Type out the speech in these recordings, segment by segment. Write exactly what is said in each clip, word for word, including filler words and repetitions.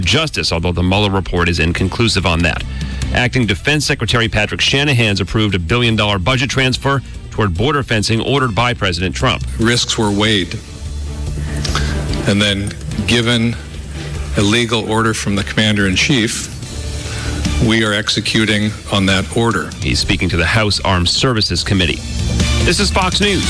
justice, although the Mueller report is inconclusive on that. Acting Defense Secretary Patrick Shanahan's approved a billion dollar budget transfer toward border fencing ordered by President Trump. Risks were weighed, and then given a legal order from the Commander-in-Chief, we are executing on that order. He's speaking to the House Armed Services Committee. This is Fox News.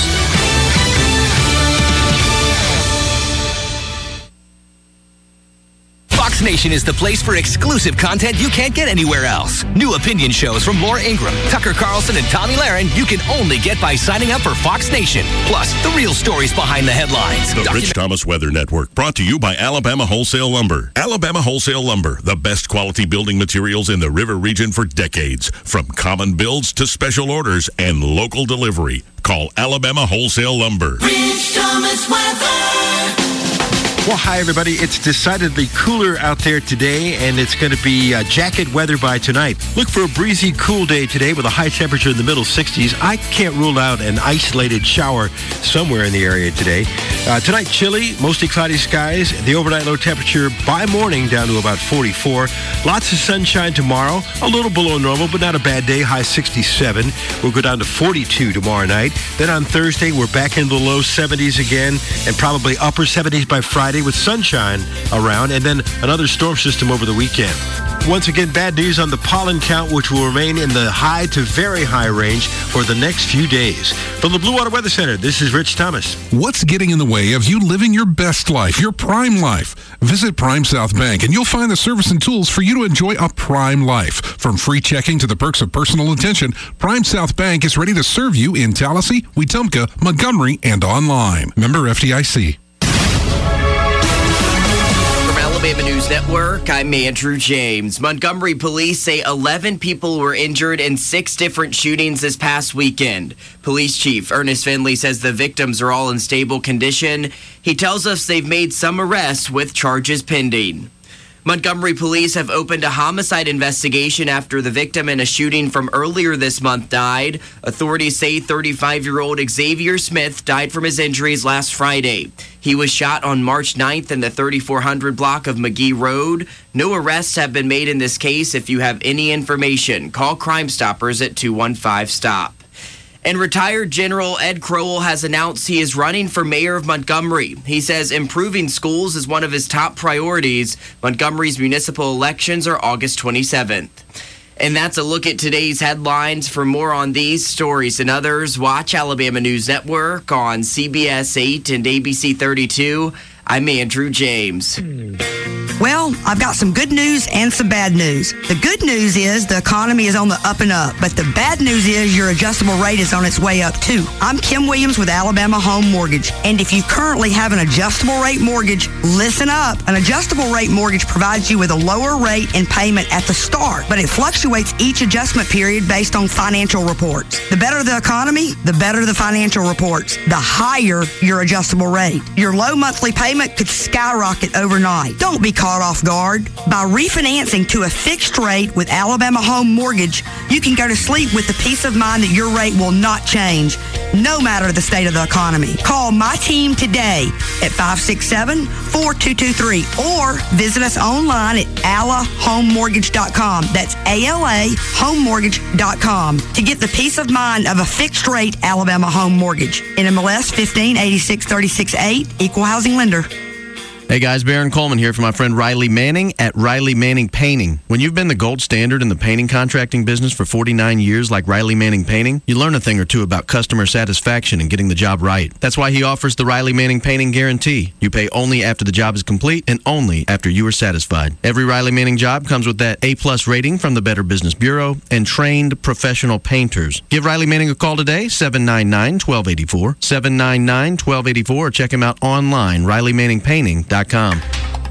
Fox Nation is the place for exclusive content you can't get anywhere else. New opinion shows from Laura Ingraham, Tucker Carlson, and Tommy Lahren you can only get by signing up for Fox Nation. Plus, the real stories behind the headlines. The Rich Thomas Weather Network, brought to you by Alabama Wholesale Lumber. Alabama Wholesale Lumber, the best quality building materials in the River region for decades. From common builds to special orders and local delivery. Call Alabama Wholesale Lumber. Rich Thomas Weather. Well, hi, everybody. It's decidedly cooler out there today, and it's going to be uh, jacket weather by tonight. Look for a breezy, cool day today with a high temperature in the middle sixties. I can't rule out an isolated shower somewhere in the area today. Uh, tonight, chilly, mostly cloudy skies. The overnight low temperature by morning down to about forty-four. Lots of sunshine tomorrow. A little below normal, but not a bad day. High sixty-seven. We'll go down to forty-two tomorrow night. Then on Thursday, we're back in the low seventies again, and probably upper seventies by Friday, with sunshine around, and then another storm system over the weekend. Once again, bad news on the pollen count, which will remain in the high to very high range for the next few days. From the Blue Water Weather Center, this is Rich Thomas. What's getting in the way of you living your best life, your prime life? Visit Prime South Bank, and you'll find the service and tools for you to enjoy a prime life. From free checking to the perks of personal attention, Prime South Bank is ready to serve you in Tallahassee, Wetumpka, Montgomery, and online. Member F D I C. Alabama News Network, I'm Andrew James. Montgomery police say eleven people were injured in six different shootings this past weekend. Police Chief Ernest Finley says the victims are all in stable condition. He tells us they've made some arrests with charges pending. Montgomery police have opened a homicide investigation after the victim in a shooting from earlier this month died. Authorities say thirty-five-year-old Xavier Smith died from his injuries last Friday. He was shot on March ninth in the thirty-four hundred block of McGee Road. No arrests have been made in this case. If you have any information, call Crime Stoppers at two one five stop. And retired General Ed Crowell has announced he is running for mayor of Montgomery. He says improving schools is one of his top priorities. Montgomery's municipal elections are August twenty-seventh. And that's a look at today's headlines. For more on these stories and others, watch Alabama News Network on C B S eight and A B C thirty-two. I'm Andrew James. Well, I've got some good news and some bad news. The good news is the economy is on the up and up, but the bad news is your adjustable rate is on its way up too. I'm Kim Williams with Alabama Home Mortgage, and if you currently have an adjustable rate mortgage, listen up. An adjustable rate mortgage provides you with a lower rate and payment at the start, but it fluctuates each adjustment period based on financial reports. The better the economy, the better the financial reports, the higher your adjustable rate. Your low monthly payment could skyrocket overnight. Don't be caught off guard. By refinancing to a fixed rate with Alabama Home Mortgage, you can go to sleep with the peace of mind that your rate will not change, no matter the state of the economy. Call my team today at five six seven, four two two three or visit us online at ala home mortgage dot com. That's A L A home mortgage dot com to get the peace of mind of a fixed rate Alabama Home Mortgage. N M L S fifteen eighty-six thirty-six eight, Equal Housing Lender. Hey guys, Baron Coleman here for my friend Riley Manning at Riley Manning Painting. When you've been the gold standard in the painting contracting business for forty-nine years like Riley Manning Painting, you learn a thing or two about customer satisfaction and getting the job right. That's why he offers the Riley Manning Painting Guarantee. You pay only after the job is complete and only after you are satisfied. Every Riley Manning job comes with that A-plus rating from the Better Business Bureau and trained professional painters. Give Riley Manning a call today, seven nine nine, one two eight four, seven nine nine, one two eight four, or check him out online, riley manning painting dot com.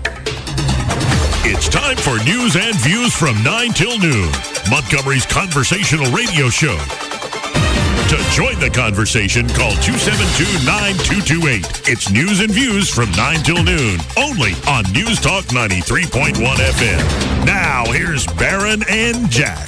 It's time for news and views from nine till noon. Montgomery's conversational radio show. To join the conversation, call two seven two, nine two two eight. It's news and views from nine till noon, only on News Talk ninety-three point one F M. Now, here's Baron and Jack.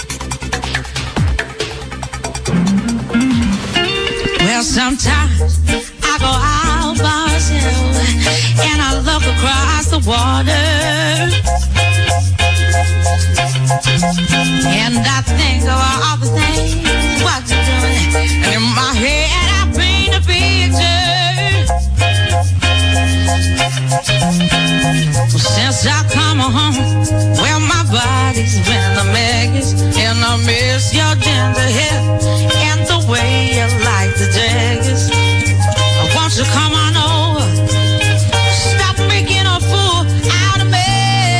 Well, sometimes I go out by myself and I look across the water. home where my body's been a mess, and I miss your ginger hair and the way you like the daggers. Won't you come on over? Stop making a fool out of me.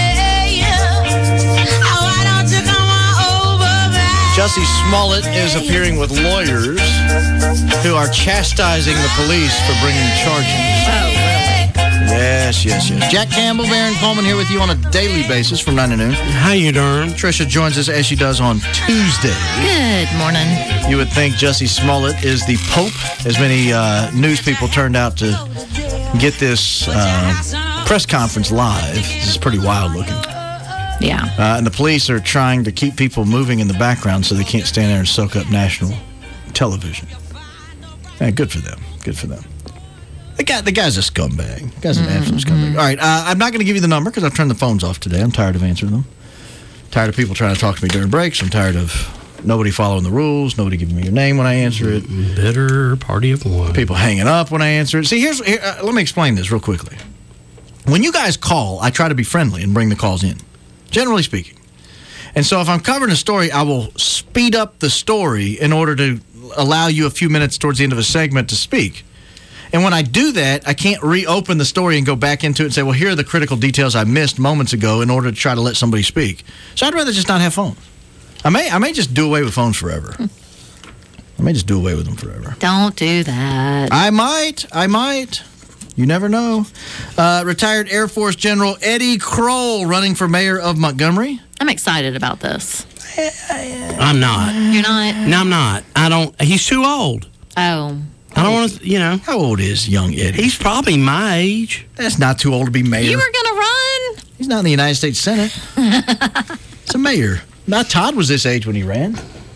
Oh, why don't you come on over, baby? Jussie Smollett is appearing with lawyers who are chastising the police for bringing charges. Oh, really? Yes, yes, yes. Jack Campbell, Baron Coleman here with you on a daily basis from nine to noon. How you doing? Trisha joins us as she does on Tuesday. Good morning. You would think Jussie Smollett is the Pope, as many uh, news people turned out to get this uh, press conference live. This is pretty wild looking. Yeah. Uh, and the police are trying to keep people moving in the background so they can't stand there and soak up national television. Yeah, good for them. Good for them. The guy, the guy's a scumbag. The guy's an absolute scumbag. All right, uh, I'm not going to give you the number because I've turned the phones off today. I'm tired of answering them. Tired of people trying to talk to me during breaks. I'm tired of nobody following the rules, nobody giving me your name when I answer it. Bitter party of one. People hanging up when I answer it. See, here's here, uh, let me explain this real quickly. When you guys call, I try to be friendly and bring the calls in, generally speaking. And so if I'm covering a story, I will speed up the story in order to allow you a few minutes towards the end of a segment to speak. And when I do that, I can't reopen the story and go back into it and say, well, here are the critical details I missed moments ago in order to try to let somebody speak. So I'd rather just not have phones. I may I may just do away with phones forever. I may just do away with them forever. Don't do that. I might. I might. You never know. Uh, retired Air Force General Eddie Kroll running for mayor of Montgomery. I'm excited about this. I'm not. You're not? No, I'm not. I don't. He's too old. Oh. I don't want to, you know. How old is young Eddie? He's probably my age. That's not too old to be mayor. You were going to run? He's not in the United States Senate. It's a mayor. Now, Todd was this age when he ran.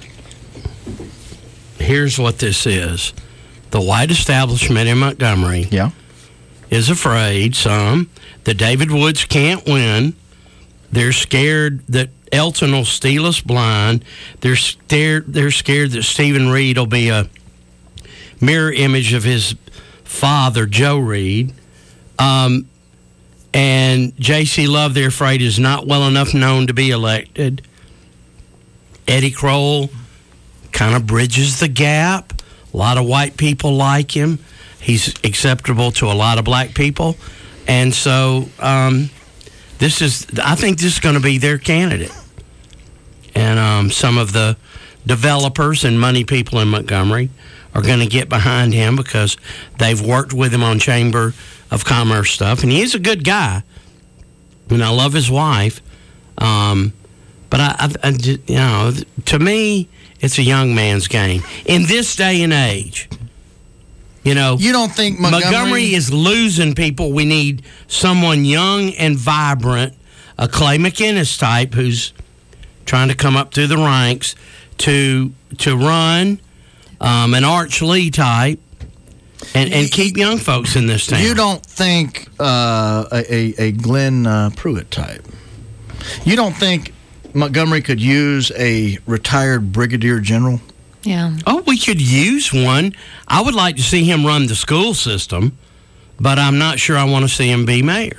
Here's what this is. The white establishment in Montgomery yeah. is afraid, some, that David Woods can't win. They're scared that Elton will steal us blind. They're scared, they're scared that Stephen Reed will be a mirror image of his father, Joe Reed. Um, and J C. Love, they're afraid, is not well enough known to be elected. Eddie Kroll kind of bridges the gap. A lot of white people like him. He's acceptable to a lot of black people. And so um, this is, I think this is going to be their candidate. And um, some of the developers and money people in Montgomery are going to get behind him because they've worked with him on Chamber of Commerce stuff. And he is a good guy. And I love his wife. Um, but, I, I, I, you know, to me, it's a young man's game. In this day and age, you know. You don't think Montgomery... Montgomery is losing people. We need someone young and vibrant, a Clay McInnes type who's trying to come up through the ranks to to run, um, an Arch Lee type, and, and keep young folks in this town. You don't think uh, a, a Glenn uh, Pruitt type. You don't think Montgomery could use a retired brigadier general? Yeah. Oh, we could use one. I would like to see him run the school system, but I'm not sure I want to see him be mayor.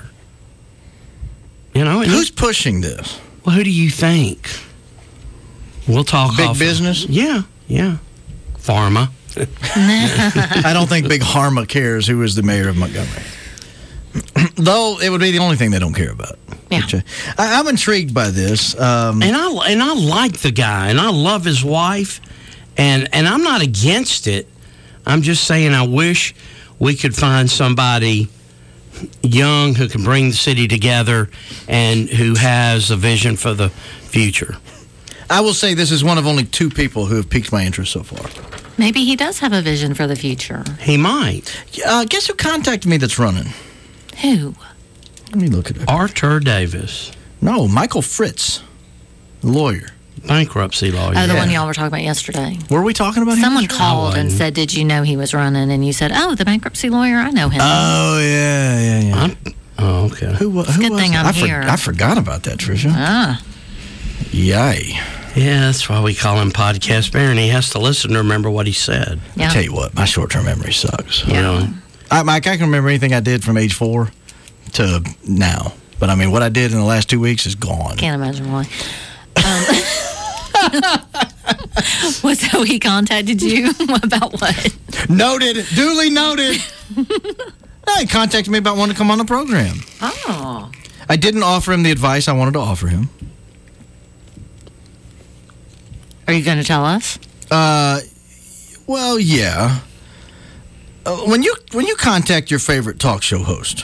You know, who's pushing this? Well, who do you think? We'll talk. Big off business? Of, yeah, yeah. Pharma. I don't think Big Harma cares who is the mayor of Montgomery. Though it would be the only thing they don't care about. Yeah. Which, uh, I, I'm intrigued by this. Um, and I and I like the guy, and I love his wife, and and I'm not against it. I'm just saying I wish we could find somebody young who can bring the city together and who has a vision for the future. I will say this is one of only two people who have piqued my interest so far. Maybe he does have a vision for the future. He might. Uh, guess who contacted me that's running? Who? Let me look at it. Arthur Davis. No, Michael Fritz, lawyer. Bankruptcy lawyer. Oh, the Yeah. one y'all were talking about yesterday. Were we talking about him? Someone yesterday? called and said, did you know he was running? And you said, oh, the bankruptcy lawyer, I know him. Oh, yeah, yeah, yeah. I'm, oh, okay. Who, wa- It's a who good was thing it? I'm I for- here. I forgot about that, Tricia. Ah. Yay. Yeah, that's why we call him Podcast Baron. He has to listen to remember what he said. Yeah. I tell you what, my short-term memory sucks. You know? I, Mike, I can remember anything I did from age four to now. But I mean, what I did in the last two weeks is gone. Can't imagine why. Um, what, so he contacted you about what? Noted. Duly noted. No, he contacted me about wanting to come on the program. Oh. I didn't offer him the advice I wanted to offer him. Are you going to tell us? Uh, well, yeah. Uh, when you when you contact your favorite talk show host,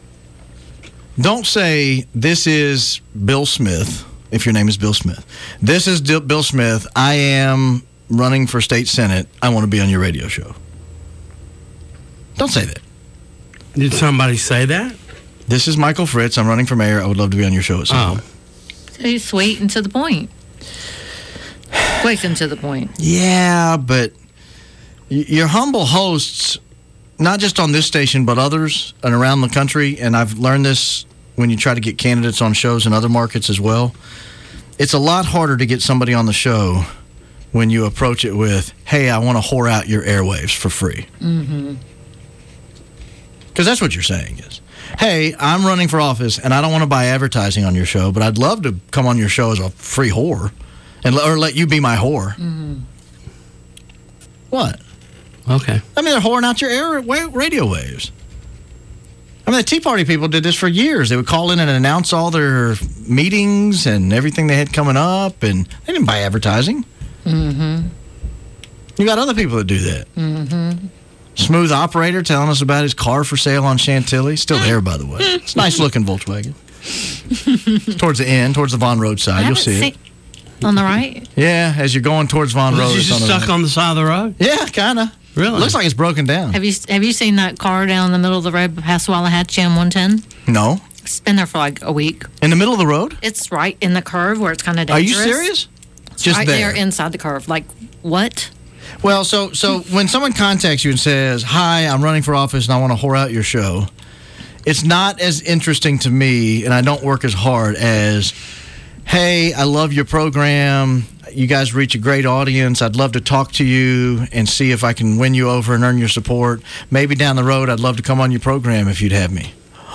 don't say, this is Bill Smith, if your name is Bill Smith. This is D- Bill Smith. I am running for state senate. I want to be on your radio show. Don't say that. Did somebody say that? This is Michael Fritz. I'm running for mayor. I would love to be on your show at some Oh. point. So he's sweet and to the point. Quick and to the point. Yeah, but y- your humble hosts, not just on this station, but others and around the country, and I've learned this when you try to get candidates on shows in other markets as well, it's a lot harder to get somebody on the show when you approach it with, hey, I want to whore out your airwaves for free. Mm-hmm. Because that's what you're saying is, hey, I'm running for office, and I don't want to buy advertising on your show, but I'd love to come on your show as a free whore, and or let you be my whore. Mm-hmm. What? Okay. I mean, they're whoring out your air wa- radio waves. I mean, the Tea Party people did this for years. They would call in and announce all their meetings and everything they had coming up, and they didn't buy advertising. Mm-hmm. You got other people that do that. Mm-hmm. Smooth Operator telling us about his car for sale on Chantilly. Still there, by the way. It's a nice-looking Volkswagen. It's towards the end, towards the Von Road side. You'll see it. On the right? Yeah, as you're going towards Von Road. Was you it's just on the stuck right. on the side of the road? Yeah, kind of. Really? Looks like it's broken down. Have you have you seen that car down the middle of the road past Wallahatchie on one ten? No. It's been there for like a week. In the middle of the road? It's right in the curve where it's kind of Are you dangerous. serious? It's Just right there. there inside the curve. Like, what? Well, so so when someone contacts you and says, hi, I'm running for office and I want to whore out your show, it's not as interesting to me, and I don't work as hard as, hey, I love your program. You guys reach a great audience. I'd love to talk to you and see if I can win you over and earn your support. Maybe down the road, I'd love to come on your program if you'd have me.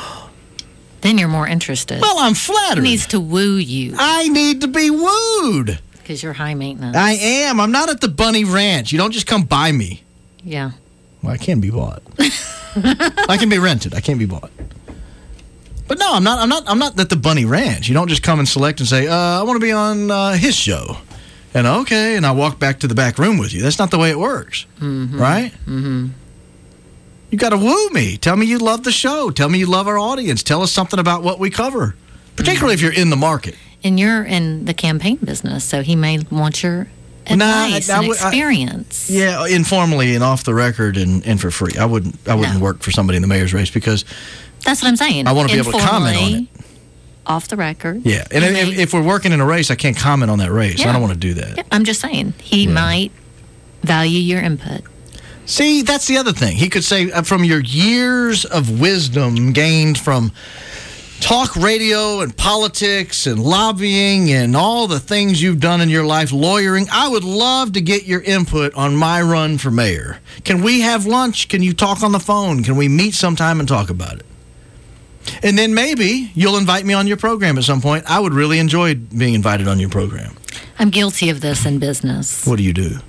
Then you're more interested. Well, I'm flattered. He needs to woo you. I need to be wooed. Because you're high maintenance. I am. I'm not at the Bunny Ranch. You don't just come by me. Yeah. Well, I can be bought. I can be rented. I can't be bought. But no, I'm not. I'm not. I'm not at the Bunny Ranch. You don't just come and select and say, uh, "I want to be on uh, his show," and okay, and I walk back to the back room with you. That's not the way it works, Mm-hmm. right? Mm-hmm. You got to woo me. Tell me you love the show. Tell me you love our audience. Tell us something about what we cover, particularly if you're in the market. And you're in the campaign business, so he may want your advice Nah, I- I and would- I- experience. Yeah, informally and off the record and, and for free. I wouldn't. I wouldn't No. work for somebody in the mayor's race because That's what I'm saying. I want to be able to comment on it. Informally, off the record. Yeah, and He if, may- if we're working in a race, I can't comment on that race. I Yeah. don't want to do that. Yeah, I'm just saying, he might value your input. See, that's the other thing. He could say, uh, from your years of wisdom gained from talk radio and politics and lobbying and all the things you've done in your life, lawyering, I would love to get your input on my run for mayor. Can we have lunch? Can you talk on the phone? Can we meet sometime and talk about it? And then maybe you'll invite me on your program at some point. I would really enjoy being invited on your program. I'm guilty of this in business. What do you do?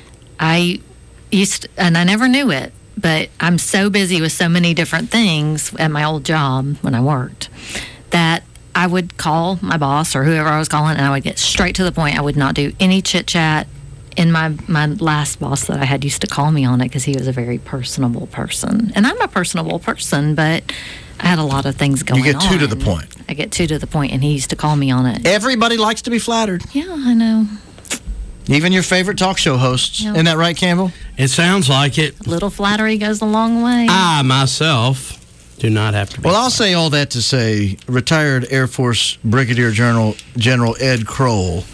I used to, and I never knew it, but I'm so busy with so many different things at my old job when I worked that I would call my boss or whoever I was calling, and I would get straight to the point. I would not do any chit chat. And my my last boss that I had used to call me on it because he was a very personable person, and I'm a personable person, but I had a lot of things going on. You get too to the point. I get too to the point, and he used to call me on it. Everybody likes to be flattered. Yeah, I know. Even your favorite talk show hosts. Yeah. Isn't that right, Campbell? It sounds like it. A little flattery goes a long way. I, myself, do not have to be. Well, I'll say all that to say retired Air Force Brigadier General General Ed Kroll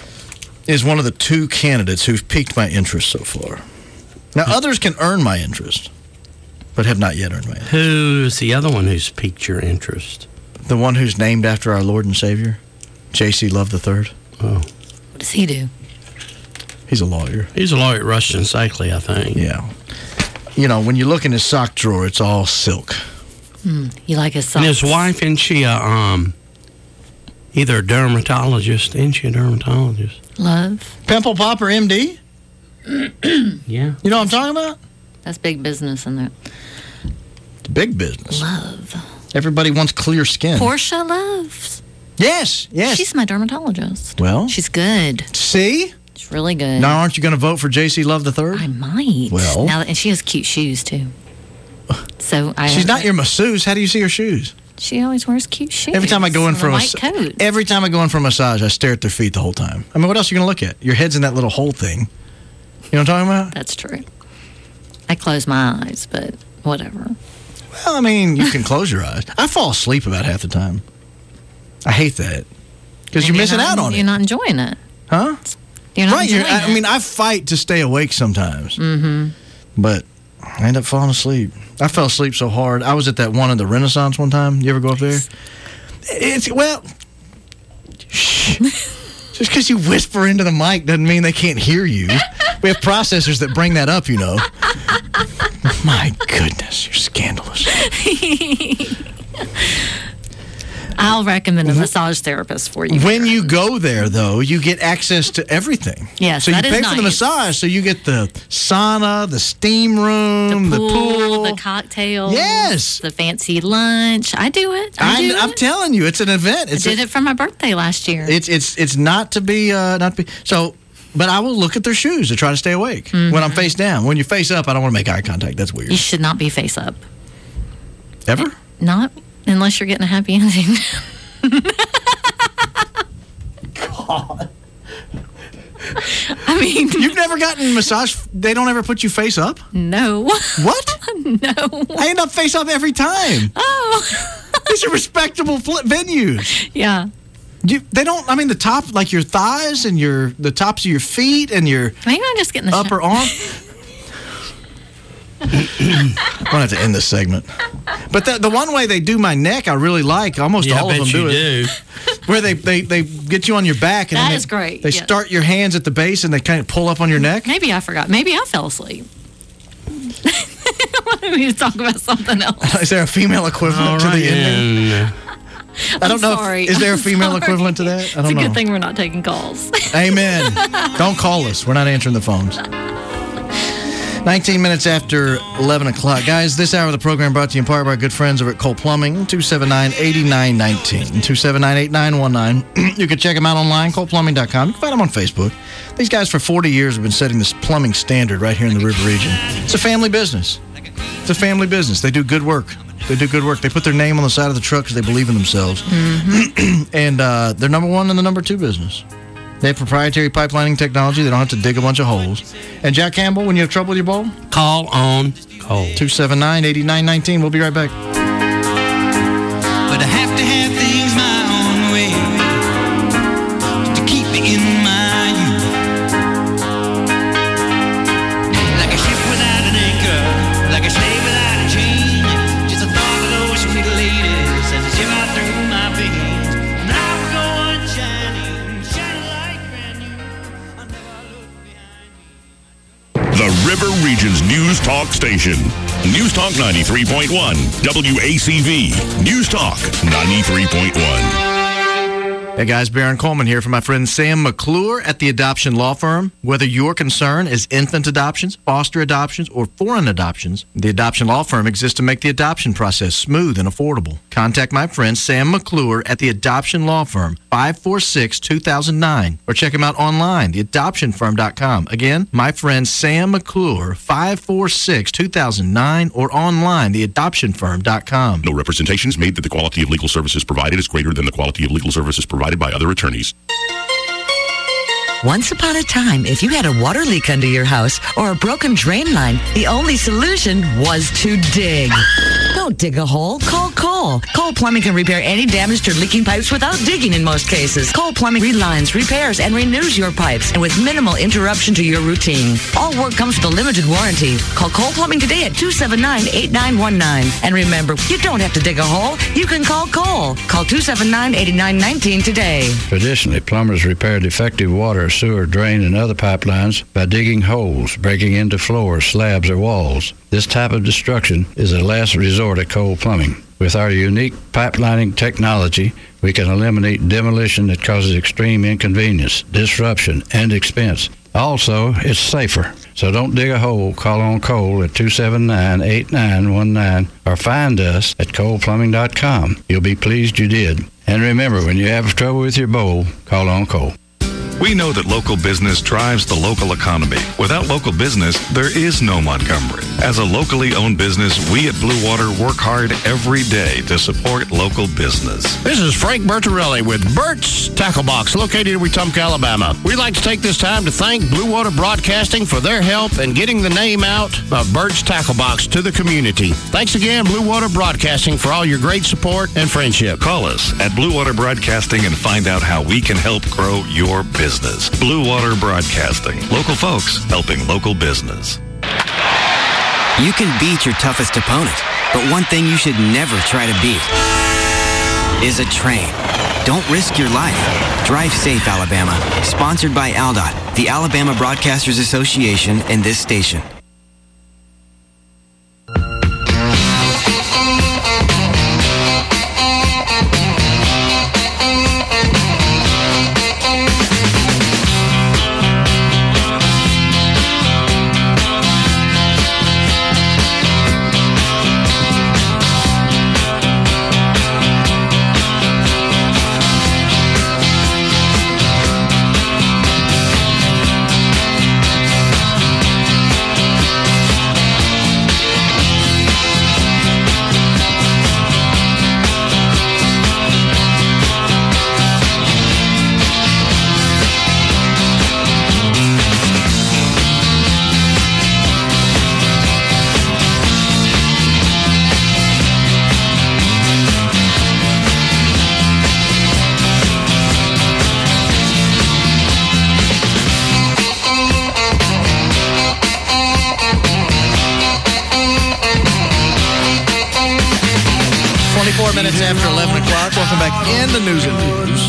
is one of the two candidates who've piqued my interest so far. Now, others can earn my interest, but have not yet earned my interest. Who's the other one who's piqued your interest? The one who's named after our Lord and Savior, J C Love the Third. Oh. What does he do? He's a lawyer. He's a lawyer at Rushton Sakely, I think. Yeah. You know, when you look in his sock drawer, it's all silk. Mm, you like his socks. And his wife, and she a, um, either a dermatologist, and she a dermatologist. Love. Pimple Popper, M D? Yeah. You know what I'm talking about? That's big business, isn't it? It's big business. Love. Everybody wants clear skin. Portia Loves. Yes, yes. She's my dermatologist. Well, she's good. See? She's really good. Now, aren't you going to vote for J C Love the third? I might. Well. Now, and she has cute shoes, too. So I. She's not your masseuse. How do you see her shoes? She always wears cute shoes. Every time I go in and for a a white mas- coat. every time I go in for a massage, I stare at their feet the whole time. I mean, what else are you going to look at? Your head's in that little hole thing. You know what I'm talking about? That's true. I close my eyes, but whatever. Well, I mean, you can close your eyes. I fall asleep about half the time. I hate that because And you're missing not, out on You're it, not enjoying it. huh? You're not right. enjoying You're, I, it. I mean, I fight to stay awake sometimes, Mm-hmm. but I end up falling asleep. I fell asleep so hard. I was at that one in the Renaissance one time. You ever go up there? It's well, shh. Just because you whisper into the mic doesn't mean they can't hear you. We have processors that bring that up, you know. My goodness, you're scandalous. I'll recommend a massage therapist for you. When you go there, though, you get access to everything. Yes, so you that is pay for the nice. massage, so you get the sauna, the steam room, the the pool, pool. the cocktails, Yes. the fancy lunch. I do it. I I'm, do I'm it. telling you, it's an event. I It's did a- it for my birthday last year. It's it's it's not to be uh, not to be so. But I will look at their shoes to try to stay awake when I'm face down. When you're face up, I don't want to make eye contact. That's weird. You should not be face up. Ever? Not unless you're getting a happy ending. God. I mean, You've never gotten massage. They don't ever put you face up. no. What? No. I end up face up every time. Oh. These are respectable fl- venues. Yeah. You, they don't. I mean, the top, like your thighs and your the tops of your feet and your Maybe I'm just getting the upper arm. I'm gonna have to end this segment. But the, the one way they do my neck, I really like. Almost Yeah, I all of bet them do you it. do. Where they, they, they get you on your back and That then they, is great, They yeah. start your hands at the base and they kind of pull up on your neck. Maybe I forgot. Maybe I fell asleep. I wanted me to talk about something else. Is there a female equivalent All to right, the ending? and, I don't I'm know. if- sorry. is there a I'm female sorry. equivalent to that? I It's don't a know. good thing we're not taking calls. Amen. Don't call us. We're not answering the phones. nineteen minutes after eleven o'clock. Guys, this hour of the program brought to you in part by our good friends over at Cole Plumbing, two seven nine, eight nine one nine, two seven nine, eight nine one nine. You can check them out online, cole plumbing dot com. You can find them on Facebook. These guys for forty years have been setting this plumbing standard right here in the River region. It's a family business. It's a family business. They do good work. They do good work. They put their name on the side of the truck because they believe in themselves. And uh, they're number one in the number two business. They have proprietary pipelining technology. They don't have to dig a bunch of holes. And Jack Campbell, when you have trouble with your bulb, call on Cole. two seven nine, eight nine one nine. We'll be right back. But I have to have things my own way to keep me in my youth. Like a ship without an anchor, like a slave without a chain. Just the thought of those sweet ladies as they shiver through my veins. And I will go on shining, shining like brand new. I never look behind me. The River Region's News Talk Station. News Talk ninety-three point one, W A C V. News Talk ninety-three point one. Hey guys, Baron Coleman here for my friend Sam McClure at the Adoption Law Firm. Whether your concern is infant adoptions, foster adoptions, or foreign adoptions, the Adoption Law Firm exists to make the adoption process smooth and affordable. Contact my friend Sam McClure at the Adoption Law Firm, five four six, two thousand nine, or check him out online, the adoption firm dot com. Again, my friend Sam McClure, five four six, two thousand nine, or online, the adoption firm dot com. No representations made that the quality of legal services provided is greater than the quality of legal services provided by other attorneys. Once upon a time, if you had a water leak under your house or a broken drain line, the only solution was to dig. Don't dig a hole. Call Cole. Cole Plumbing can repair any damaged or leaking pipes without digging in most cases. Cole Plumbing relines, repairs, and renews your pipes, and with minimal interruption to your routine. All work comes with a limited warranty. Call Cole Plumbing today at two seven nine, eight nine one nine. And remember, you don't have to dig a hole. You can call Cole. Call two seven nine, eight nine one nine today. Traditionally, plumbers repair defective water, sewer, drain, and other pipelines by digging holes, breaking into floors, slabs, or walls. This type of destruction is a last resort at Cole Plumbing. With our unique pipelining technology, we can eliminate demolition that causes extreme inconvenience, disruption, and expense. Also, it's safer. So don't dig a hole. Call on Cole at two seven nine, eight nine one nine or find us at cole plumbing dot com. You'll be pleased you did. And remember, when you have trouble with your bowl, call on Cole. We know that local business drives the local economy. Without local business, there is no Montgomery. As a locally owned business, we at Blue Water work hard every day to support local business. This is Frank Bertarelli with Bert's Tackle Box, located in Wetumpka, Alabama. We'd like to take this time to thank Blue Water Broadcasting for their help in getting the name out of Bert's Tackle Box to the community. Thanks again, Blue Water Broadcasting, for all your great support and friendship. Call us at Blue Water Broadcasting and find out how we can help grow your business. Blue Water Broadcasting. Local folks helping local business. You can beat your toughest opponent, but one thing you should never try to beat is a train. Don't risk your life. Drive safe, Alabama. Sponsored by A L D O T, the Alabama Broadcasters Association, and this station. Minutes after eleven o'clock. Welcome back in the News and Views.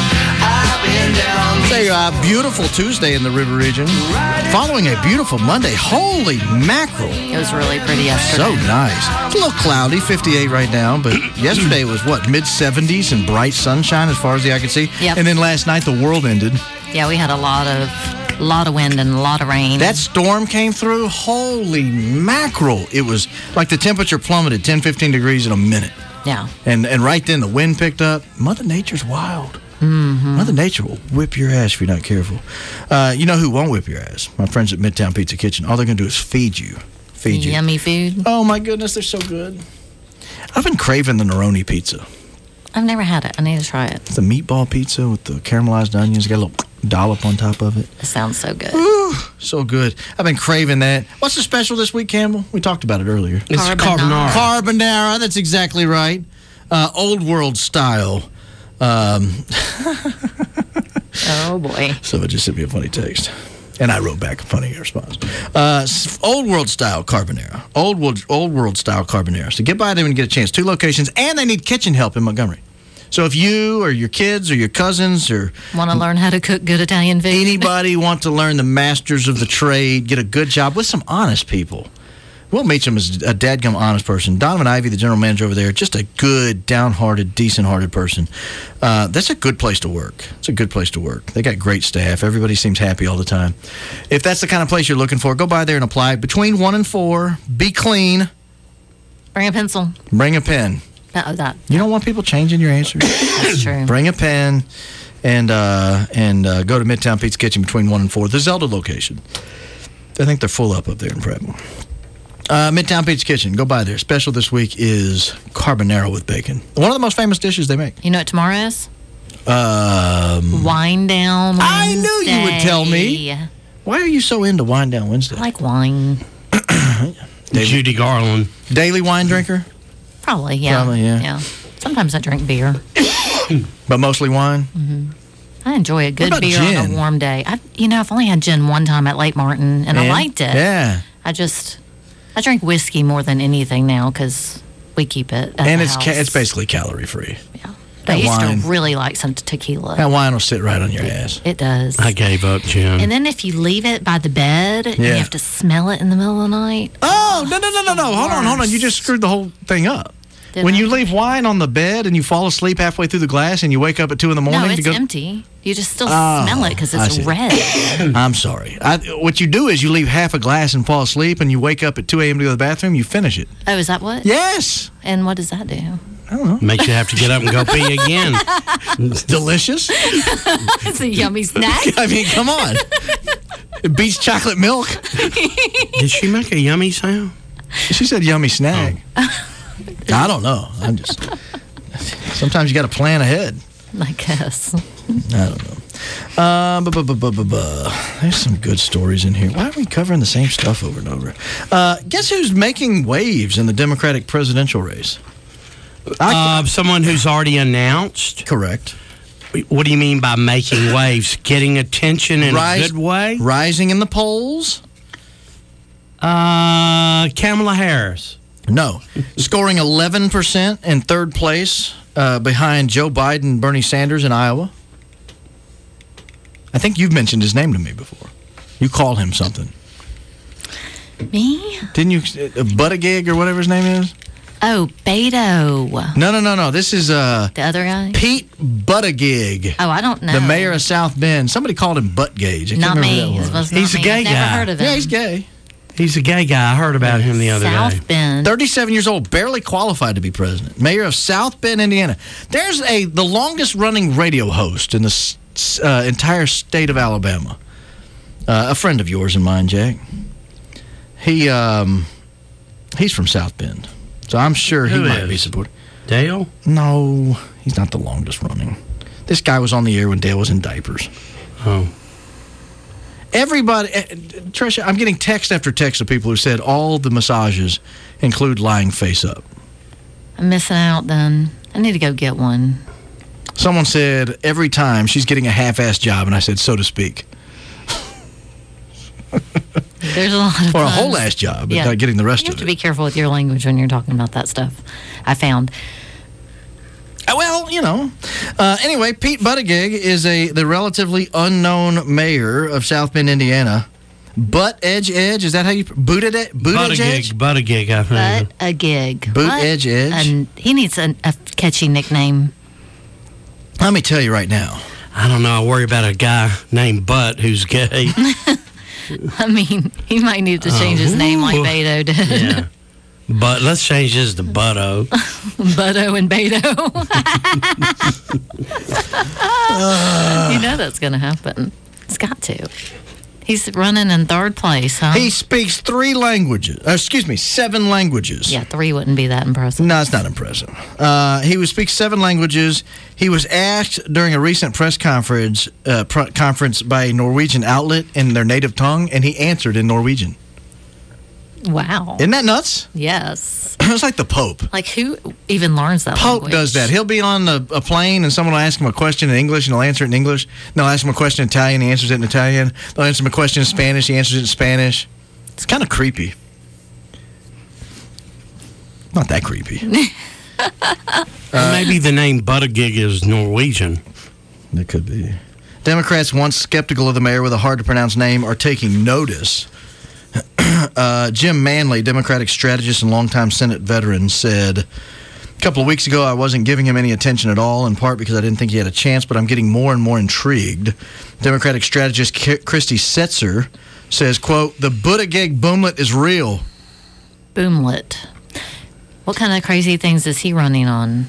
It's a uh, beautiful Tuesday in the River Region. Following a beautiful Monday. Holy mackerel. It was really pretty yesterday. So nice. It's a little cloudy, fifty-eight right now, but yesterday was what, mid seventies and bright sunshine as far as the eye could see? Yep. And then last night the world ended. Yeah, we had a lot of a lot of wind and a lot of rain. That storm came through. Holy mackerel. It was like the temperature plummeted ten, fifteen degrees in a minute. Yeah. And and right then the wind picked up. Mother Nature's wild. Mm-hmm. Mother Nature will whip your ass if you're not careful. Uh, you know who won't whip your ass? My friends at Midtown Pizza Kitchen. All they're going to do is feed you. Feed you. Yummy food. Oh, my goodness. They're so good. I've been craving the Neroni pizza. I've never had it. I need to try it. It's the meatball pizza with the caramelized onions. Got a little dollop on top of it. It sounds so good. Ooh, so good. I've been craving that. What's the special this week, Campbell? We talked about it earlier. It's carbonara. Carbonara. That's exactly right. Uh, old world style. Um, oh, boy. Someone just sent me a funny text. And I wrote back a funny response. Uh, old world style carbonara. Old world, old world style carbonara. So get by them and get a chance. Two locations, and they need kitchen help in Montgomery. So if you or your kids or your cousins or want to learn how to cook good Italian food, anybody want to learn the masters of the trade, get a good job with some honest people. We'll meet them as a dadgum honest person. Donovan Ivey, the general manager over there, just a good, down-hearted, decent-hearted person. Uh, that's a good place to work. It's a good place to work. They got great staff. Everybody seems happy all the time. If that's the kind of place you're looking for, go by there and apply. Between one and four, be clean. Bring a pencil. Bring a pen. That, that. You don't want people changing your answers. That's true. Bring a pen and uh, and uh, go to Midtown Pizza Kitchen between one and four. The Zelda location. I think they're full up up there in Prattville. Uh, Midtown Pizza Kitchen. Go by there. Special this week is carbonara with bacon. One of the most famous dishes they make. You know what tomorrow is? Um, Wine Down Wednesday. I knew you would tell me. Why are you so into Wine Down Wednesday? I like wine. Judy Garland. Daily wine drinker? Probably, yeah. Probably, yeah. yeah. Sometimes I drink beer. But mostly wine? Mm-hmm. I enjoy a good about beer gin? on a warm day. I, you know, I've only had gin one time at Lake Martin, and, And? I liked it. Yeah. I just, I drink whiskey more than anything now because we keep it at And the it's house. ca- it's basically calorie free. Yeah. But I used to really like some tequila. That wine will sit right on your ass. It does. I gave up, Jim. And then if you leave it by the bed, and you Yeah. have to smell it in the middle of the night. Oh, no, no, no, no, no. Hold on, hold on. You just screwed the whole thing up. Did when I? you leave wine on the bed and you fall asleep halfway through the glass and you wake up at two in the morning No, to it's go. empty. You just still Oh, smell it because I it's see. red. I'm sorry. I, what you do is you leave half a glass and fall asleep, and you wake up at two a.m. to go to the bathroom. You finish it. Oh, is that what? Yes. And what does that do? I don't know. Makes you have to get up and go pee again. It's delicious. It's a yummy snack. I mean, come on. It beats chocolate milk. Did she make a yummy sound? She said yummy snack. Oh. I don't know. I'm just. Sometimes you got to plan ahead. I guess. I don't know. Uh, bu- bu- bu- bu- bu- bu. There's some good stories in here. Why are we covering the same stuff over and over? Uh, guess who's making waves in the Democratic presidential race? Uh, someone who's already announced. Correct. What do you mean by making waves? Getting attention in Rise- a good way? Rising in the polls? Uh, Kamala Harris. No. Scoring eleven percent in third place uh, behind Joe Biden and Bernie Sanders in Iowa. I think you've mentioned his name to me before. You call him something. Me? Didn't you? Uh, Buttigieg or whatever his name is? Oh, Beto. No, no, no, no. This is uh, The other guy? Pete Buttigieg. Oh, I don't know. The mayor of South Bend. Somebody called him Butt Gauge. I can't Not remember me. who It that was not He's a me. gay I've never guy. heard of him. Yeah, he's gay. He's a gay guy. I heard about him the other day. South Bend. thirty-seven years old, barely qualified to be president. Mayor of South Bend, Indiana. There's a the longest running radio host in the s- s- uh, entire state of Alabama. Uh, a friend of yours and mine, Jack. He um, he's from South Bend, so I'm sure he Who might is? be supported. Dale? No, he's not the longest running. This guy was on the air when Dale was in diapers. Oh. Everybody, uh, Tricia, I'm getting text after text of people who said all the massages include lying face up. I'm missing out then. I need to go get one. Someone said every time she's getting a half-assed job, and I said, so to speak. There's a lot of Or a puns. whole-ass job, but not getting the rest You have of to it. be careful with your language when you're talking about that stuff. I found. Uh, Well, you know. Uh, anyway, Pete Buttigieg is a the relatively unknown mayor of South Bend, Indiana. Butt Edge Edge, is that how you... Booted it? Boot Edge Edge? Buttigieg, Buttigieg, I think. But a gig. Boot What? Edge Edge? And he needs a, a catchy nickname. Let me tell you right now. I don't know. I worry about a guy named Butt who's gay. I mean, he might need to change his name like Ooh. Beto did. Yeah. But let's change this to Butto. Butto and Beto. You know that's going to happen. It's got to. He's running in third place, huh? He speaks three languages. Uh, excuse me, seven languages. Yeah, three wouldn't be that impressive. No, it's not impressive. Uh, he speaks seven languages. He was asked during a recent press conference uh, pr- conference by a Norwegian outlet in their native tongue, and he answered in Norwegian. Wow. Isn't that nuts? Yes. It's like the Pope. Like, who even learns that Pope language? does that. He'll be on a, a plane, and someone will ask him a question in English, and he'll answer it in English. And they'll ask him a question in Italian, he answers it in Italian. They'll answer him a question in Spanish, he answers it in Spanish. It's kind of creepy. Not that creepy. Or maybe the name Buttigieg is Norwegian. It could be. Democrats, once skeptical of the mayor with a hard-to-pronounce name, are taking notice. uh, Jim Manley, Democratic strategist and longtime Senate veteran, said a couple of weeks ago I wasn't giving him any attention at all, in part because I didn't think he had a chance, but I'm getting more and more intrigued. Democratic strategist K- Christy Setzer says, quote, the Buttigieg boomlet is real. Boomlet. What kind of crazy things is he running on?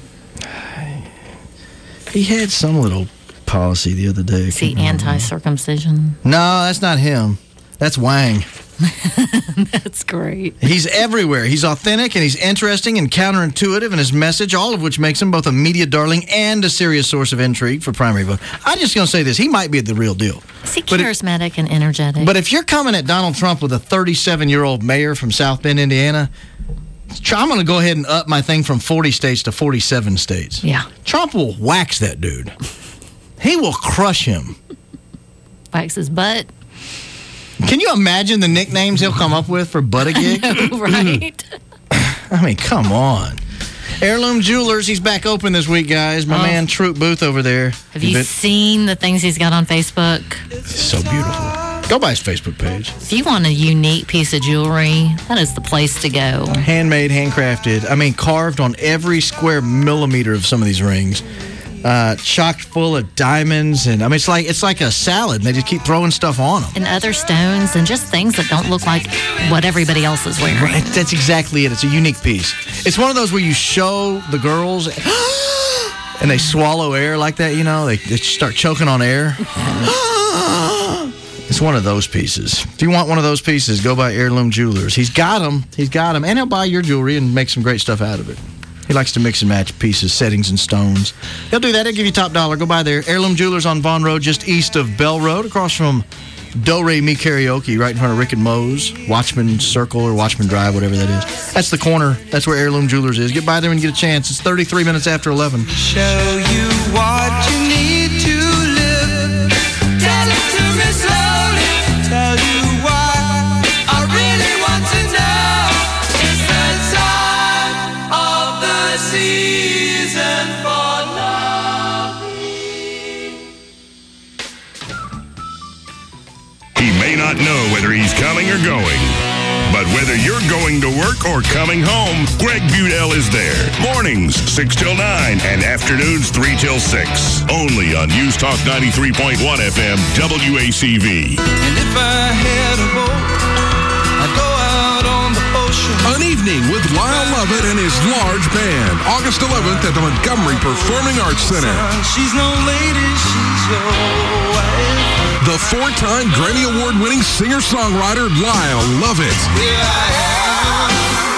He had some little policy the other day. Is he anti-circumcision? No, that's not him. That's Wang. That's great. He's everywhere. He's authentic and he's interesting and counterintuitive in his message, all of which makes him both a media darling and a serious source of intrigue for primary vote. I'm just going to say this. He might be the real deal. Is he But it- charismatic and energetic? But if you're coming at Donald Trump with a thirty-seven-year-old mayor from South Bend, Indiana, I'm going to go ahead and up my thing from forty states to forty-seven states. Yeah. Trump will wax that dude. He will crush him. Wax his butt. Can you imagine the nicknames he'll come up with for Buttigieg? No, right? I mean, come on. Heirloom Jewelers, he's back open this week, guys. My Oh. man Troop Booth over there. Have you seen the things he's got on Facebook? So beautiful. Go by his Facebook page. If you want a unique piece of jewelry, that is the place to go. Handmade, handcrafted. I mean, carved on every square millimeter of some of these rings. Uh, chock full of diamonds, and I mean, it's like it's like a salad. And they just keep throwing stuff on them. And other stones, and just things that don't look like what everybody else is wearing. Right, that's exactly it. It's a unique piece. It's one of those where you show the girls, and they swallow air like that. You know, they, they start choking on air. It's one of those pieces. If you want one of those pieces, go by Heirloom Jewelers. He's got them. He's got them, and he'll buy your jewelry and make some great stuff out of it. He likes to mix and match pieces, settings, and stones. He'll do that. He'll give you top dollar. Go by there. Heirloom Jewelers on Vaughn Road, just east of Bell Road, across from Do Re Mi Karaoke, right in front of Rick and Moe's, Watchman Circle or Watchman Drive, whatever that is. That's the corner. That's where Heirloom Jewelers is. Get by there and get a chance. It's thirty-three minutes after eleven. Show you what you need to live. Tell it to me slowly. Tell you why I really want to know. It's the time of the season for love. He may not know whether he's coming or going, but whether you're going to work or coming home, Greg Budell is there. Mornings, six till nine, and afternoons, three till six. Only on News Talk ninety-three point one F M, W A C V. And if I had a boat, I'd go out on the ocean. An evening with Lyle Lovett and his large band, August eleventh at the Montgomery Performing Arts Center. She's no lady, she's your wife. The four-time Grammy Award-winning singer-songwriter Lyle Lovett. Here I am.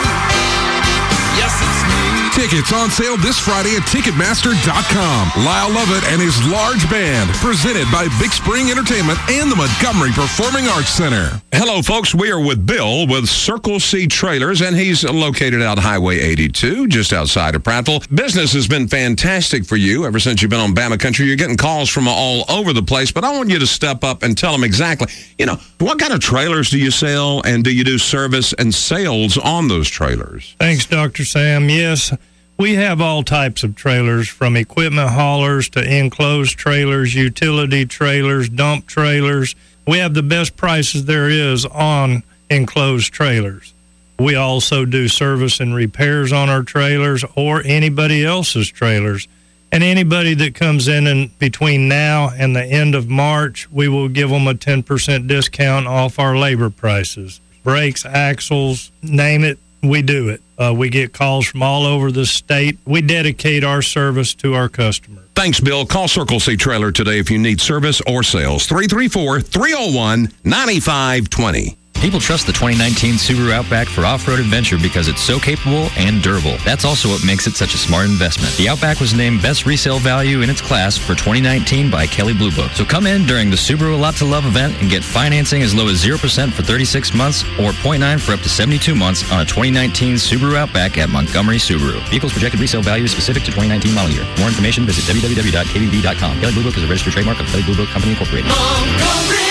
Yes, it's me. Tickets on sale this Friday at Ticketmaster dot com. Lyle Lovett and his large band, presented by Big Spring Entertainment and the Montgomery Performing Arts Center. Hello, folks. We are with Bill with Circle C Trailers, and he's located out Highway eighty-two, just outside of Prattville. Business has been fantastic for you ever since you've been on Bama Country. You're getting calls from all over the place, but I want you to step up and tell them exactly, you know, what kind of trailers do you sell, and do you do service and sales on those trailers? Thanks, Doctor Sam. Yes, we have all types of trailers, from equipment haulers to enclosed trailers, utility trailers, dump trailers. We have the best prices there is on enclosed trailers. We also do service and repairs on our trailers or anybody else's trailers. And anybody that comes in and between now and the end of March, we will give them a ten percent discount off our labor prices. Brakes, axles, name it, we do it. Uh, we get calls from all over the state. We dedicate our service to our customers. Thanks, Bill. Call Circle C Trailer today if you need service or sales. three three four, three oh one, nine five two oh. People trust the twenty nineteen Subaru Outback for off-road adventure because it's so capable and durable. That's also what makes it such a smart investment. The Outback was named Best Resale Value in its class for twenty nineteen by Kelley Blue Book. So come in during the Subaru A Lot to Love event and get financing as low as zero percent for thirty-six months or zero point nine for up to seventy-two months on a twenty nineteen Subaru Outback at Montgomery Subaru. Vehicle's projected resale value is specific to twenty nineteen model year. For more information, visit w w w dot k b b dot com. Kelley Blue Book is a registered trademark of Kelley Blue Book Company Incorporated. Montgomery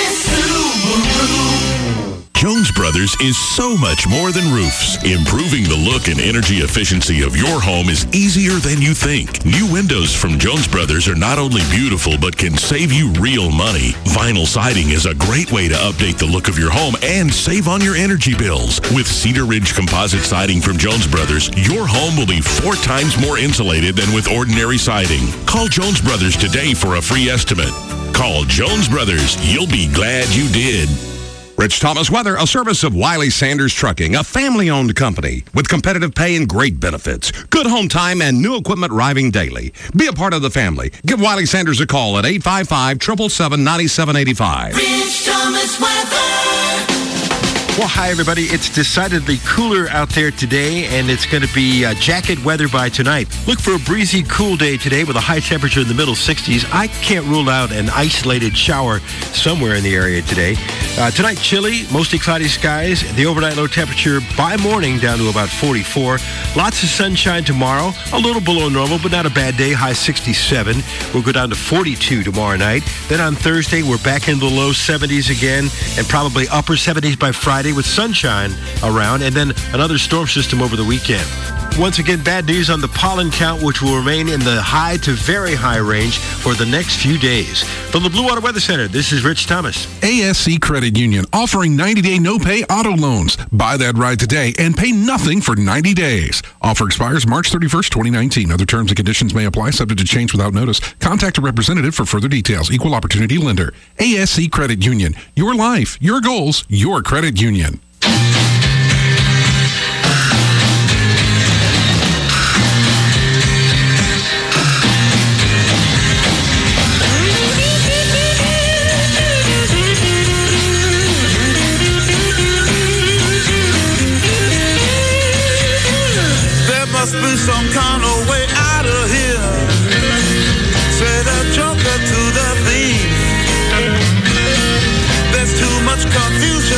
Subaru. Jones Brothers is so much more than roofs. Improving the look and energy efficiency of your home is easier than you think. New windows from Jones Brothers are not only beautiful, but can save you real money. Vinyl siding is a great way to update the look of your home and save on your energy bills. With Cedar Ridge composite siding from Jones Brothers, your home will be four times more insulated than with ordinary siding. Call Jones Brothers today for a free estimate. Call Jones Brothers. You'll be glad you did. Rich Thomas Weather, a service of Wiley Sanders Trucking, a family-owned company with competitive pay and great benefits. Good home time and new equipment arriving daily. Be a part of the family. Give Wiley Sanders a call at eight five five, seven seven seven, nine seven eight five. Rich Thomas Weather. Well, hi, everybody. It's decidedly cooler out there today, and it's going to be uh, jacket weather by tonight. Look for a breezy, cool day today with a high temperature in the middle sixties. I can't rule out an isolated shower somewhere in the area today. Uh, tonight, chilly, mostly cloudy skies. The overnight low temperature by morning down to about forty-four. Lots of sunshine tomorrow. A little below normal, but not a bad day. High sixty-seven. We'll go down to forty-two tomorrow night. Then on Thursday, we're back into the low seventies again, and probably upper seventies by Friday with sunshine around, and then another storm system over the weekend. Once again, bad news on the pollen count, which will remain in the high to very high range for the next few days. From the Blue Water Weather Center, this is Rich Thomas. A S C Credit Union offering ninety-day no-pay auto loans. Buy that ride today and pay nothing for ninety days. Offer expires March thirty-first, twenty nineteen. Other terms and conditions may apply, subject to change without notice. Contact a representative for further details. Equal Opportunity Lender. A S C Credit Union. Your life, your goals, your credit union. Must be some kind of way out of here. Say the joker to the thief. There's too much confusion.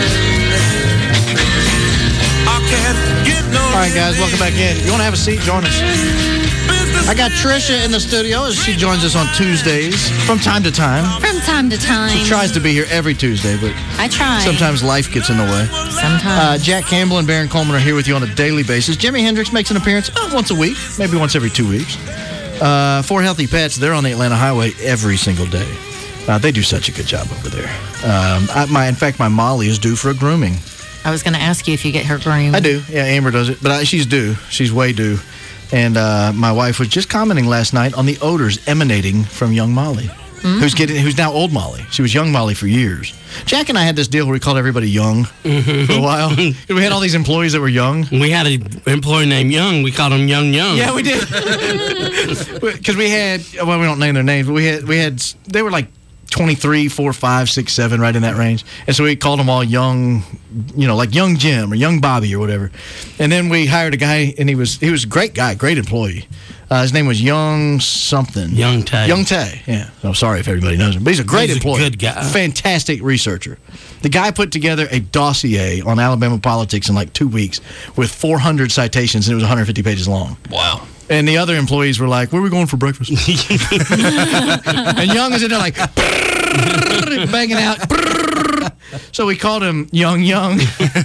I can't get no. All right, guys, welcome back in. You want to have a seat? Join us. I got Trisha in the studio as she joins us on Tuesdays from time to time. From time to time. She tries to be here every Tuesday, but I try. sometimes life gets in the way. Sometimes. Uh, Jack Campbell and Baron Coleman are here with you on a daily basis. Jimi Hendrix makes an appearance uh, once a week, maybe once every two weeks. Uh, For Healthy Pets, they're on the Atlanta Highway every single day. Uh, they do such a good job over there. Um, I, my, in fact, my Molly is due for a grooming. I was going to ask you if you get her groomed. I do. Yeah, Amber does it, but I, she's due. She's way due. And uh, my wife was just commenting last night on the odors emanating from young Molly, mm. who's getting, who's now old Molly. She was young Molly for years. Jack and I had this deal where we called everybody young mm-hmm. for a while. We had all these employees that were young. We had an employee named Young. We called him Young Young. Yeah, we did. Because we had, well, we don't name their names, but we had, we had, they were like twenty-three, four, five, six, seven, right in that range. And so we called them all Young, you know, like Young Jim or Young Bobby or whatever. And then we hired a guy, and he was he was a great guy, great employee. Uh, his name was Young something. Young Tay. Young Tay, yeah. I'm sorry if everybody knows him, but he's a great he's employee. A good guy. Fantastic researcher. The guy put together a dossier on Alabama politics in like two weeks with four hundred citations, and it was one hundred fifty pages long. Wow. And the other employees were like, where are we going for breakfast? And Young is in there like, banging out. So we called him Young Young.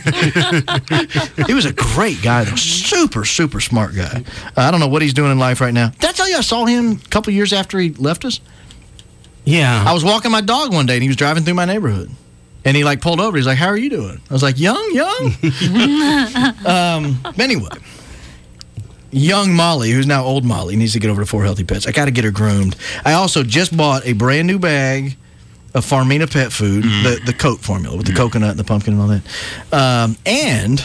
He was a great guy, though. Super, super smart guy. Uh, I don't know what he's doing in life right now. Did I tell you I saw him a couple years after he left us? Yeah. I was walking my dog one day, and he was driving through my neighborhood. And he, like, pulled over. He's like, how are you doing? I was like, Young, Young? um, anyway. Young Molly, who's now old Molly, needs to get over to For Healthy Pets. I got to get her groomed. I also just bought a brand new bag of Farmina pet food, mm. the, the Coke formula with the mm. coconut and the pumpkin and all that. Um, and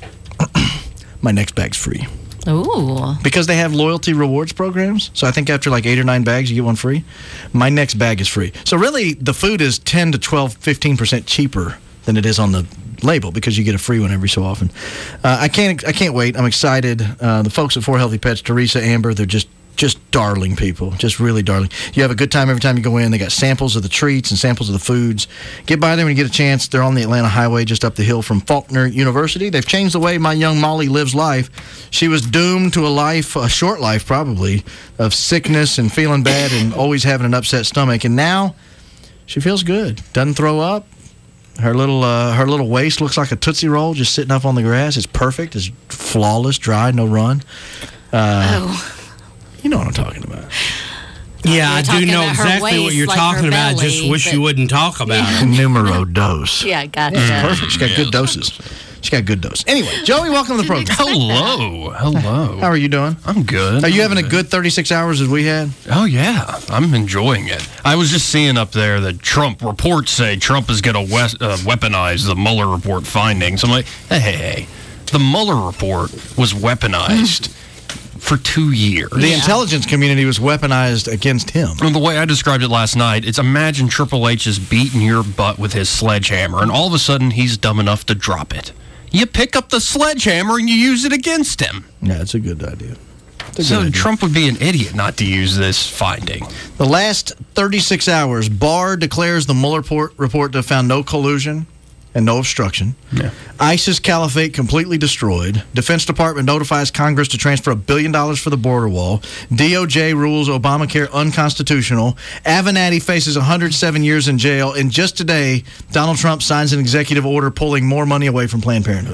my next bag's free. Ooh. Because they have loyalty rewards programs. So I think after like eight or nine bags, you get one free. My next bag is free. So really, the food is ten to twelve, fifteen percent cheaper than it is on the label because you get a free one every so often. Uh, I can't I can't wait. I'm excited. Uh, the folks at For Healthy Pets, Teresa, Amber, they're just just darling people. Just really darling. You have a good time every time you go in. They got samples of the treats and samples of the foods. Get by there when you get a chance. They're on the Atlanta Highway just up the hill from Faulkner University. They've changed the way my young Molly lives life. She was doomed to a life, a short life probably, of sickness and feeling bad and always having an upset stomach. And now she feels good. Doesn't throw up. Her little uh, her little waist looks like a Tootsie Roll just sitting up on the grass. It's perfect. It's flawless, dry, no run. Uh, oh. You know what I'm talking about. Yeah, I do know about her exactly what waist, you're like talking her about. I belly, just wish but- you wouldn't talk about it. Numero dos. Yeah, gotcha. It's perfect. She's got good doses. She's got good doses. Anyway, Joey, welcome to the program. Hello. Hello. How are you doing? I'm good. Are you I'm having a good thirty-six hours as we had? Oh, yeah. I'm enjoying it. I was just seeing up there that Trump reports say Trump is going to we- uh, weaponize the Mueller report findings. I'm like, hey, hey, hey. The Mueller report was weaponized for two years. The intelligence community was weaponized against him. And the way I described it last night, it's imagine Triple H is beating your butt with his sledgehammer, and all of a sudden he's dumb enough to drop it. You pick up the sledgehammer and you use it against him. Yeah, it's a good idea. It's a So good idea. Trump would be an idiot not to use this finding. The last thirty-six hours, Barr declares the Mueller report, report to have found no collusion and no obstruction. Yeah. ISIS caliphate completely destroyed. Defense Department notifies Congress to transfer a billion dollars for the border wall. D O J rules Obamacare unconstitutional. Avenatti faces one hundred seven years in jail. And just today, Donald Trump signs an executive order pulling more money away from Planned Parenthood.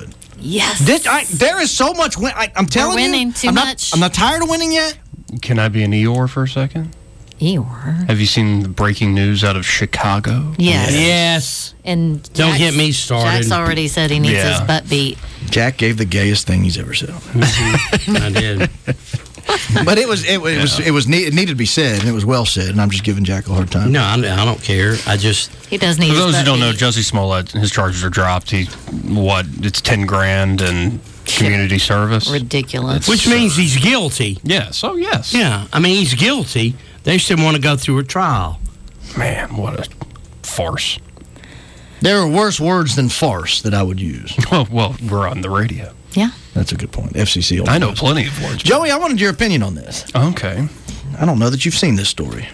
Yes. This, I, there is so much. Win- I, I'm telling We're winning you, too I'm much. Not, I'm not tired of winning yet. Can I be an Eeyore for a second? Eeyore? Have you seen the breaking news out of Chicago? Yes. Yes. And Don't Jack's- get me started. Jack's already said he needs Yeah. his butt beat. Jack gave the gayest thing he's ever said. I did. But it was it, was- it was it was ne- it needed to be said, and it was well said. And I'm just giving Jack a hard time. No, I, I don't care. I just He does need For his those who butt don't know, beat. Jussie Smollett, his charges are dropped. He, what, it's ten grand and community service. Ridiculous. which means he's guilty. Yes, oh yes. Yeah, I mean he's guilty. They still want to go through a trial. Man, what a farce. There are worse words than farce that I would use. Well, well, we're on the radio. Yeah. That's a good point. F C C. I know plenty of words. Joey, I wanted your opinion on this. Okay. I don't know that you've seen this story.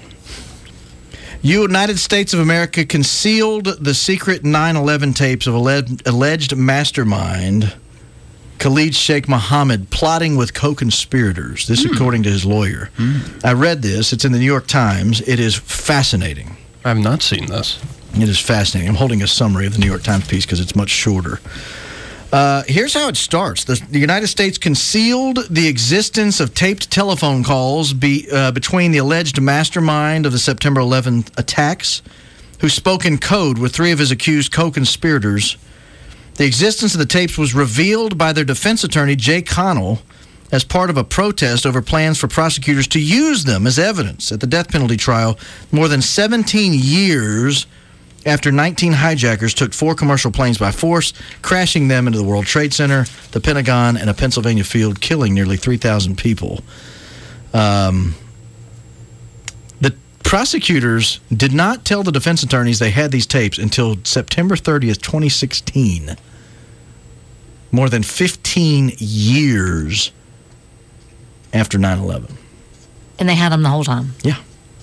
United States of America concealed the secret nine eleven tapes of alleged, alleged mastermind Khalid Sheikh Mohammed plotting with co-conspirators. This, Hmm. according to his lawyer. I read this. It's in the New York Times. It is fascinating. I have not seen this. It is fascinating. I'm holding a summary of the New York Times piece because it's much shorter. Uh, here's how it starts. The, the United States concealed the existence of taped telephone calls be, uh, between the alleged mastermind of the September eleventh attacks, who spoke in code with three of his accused co-conspirators. The existence of the tapes was revealed by their defense attorney, Jay Connell, as part of a protest over plans for prosecutors to use them as evidence at the death penalty trial more than seventeen years after nineteen hijackers took four commercial planes by force, crashing them into the World Trade Center, the Pentagon, and a Pennsylvania field, killing nearly three thousand people. Um, the prosecutors did not tell the defense attorneys they had these tapes until September thirtieth, twenty sixteen. More than fifteen years after nine eleven. And they had them the whole time. Yeah.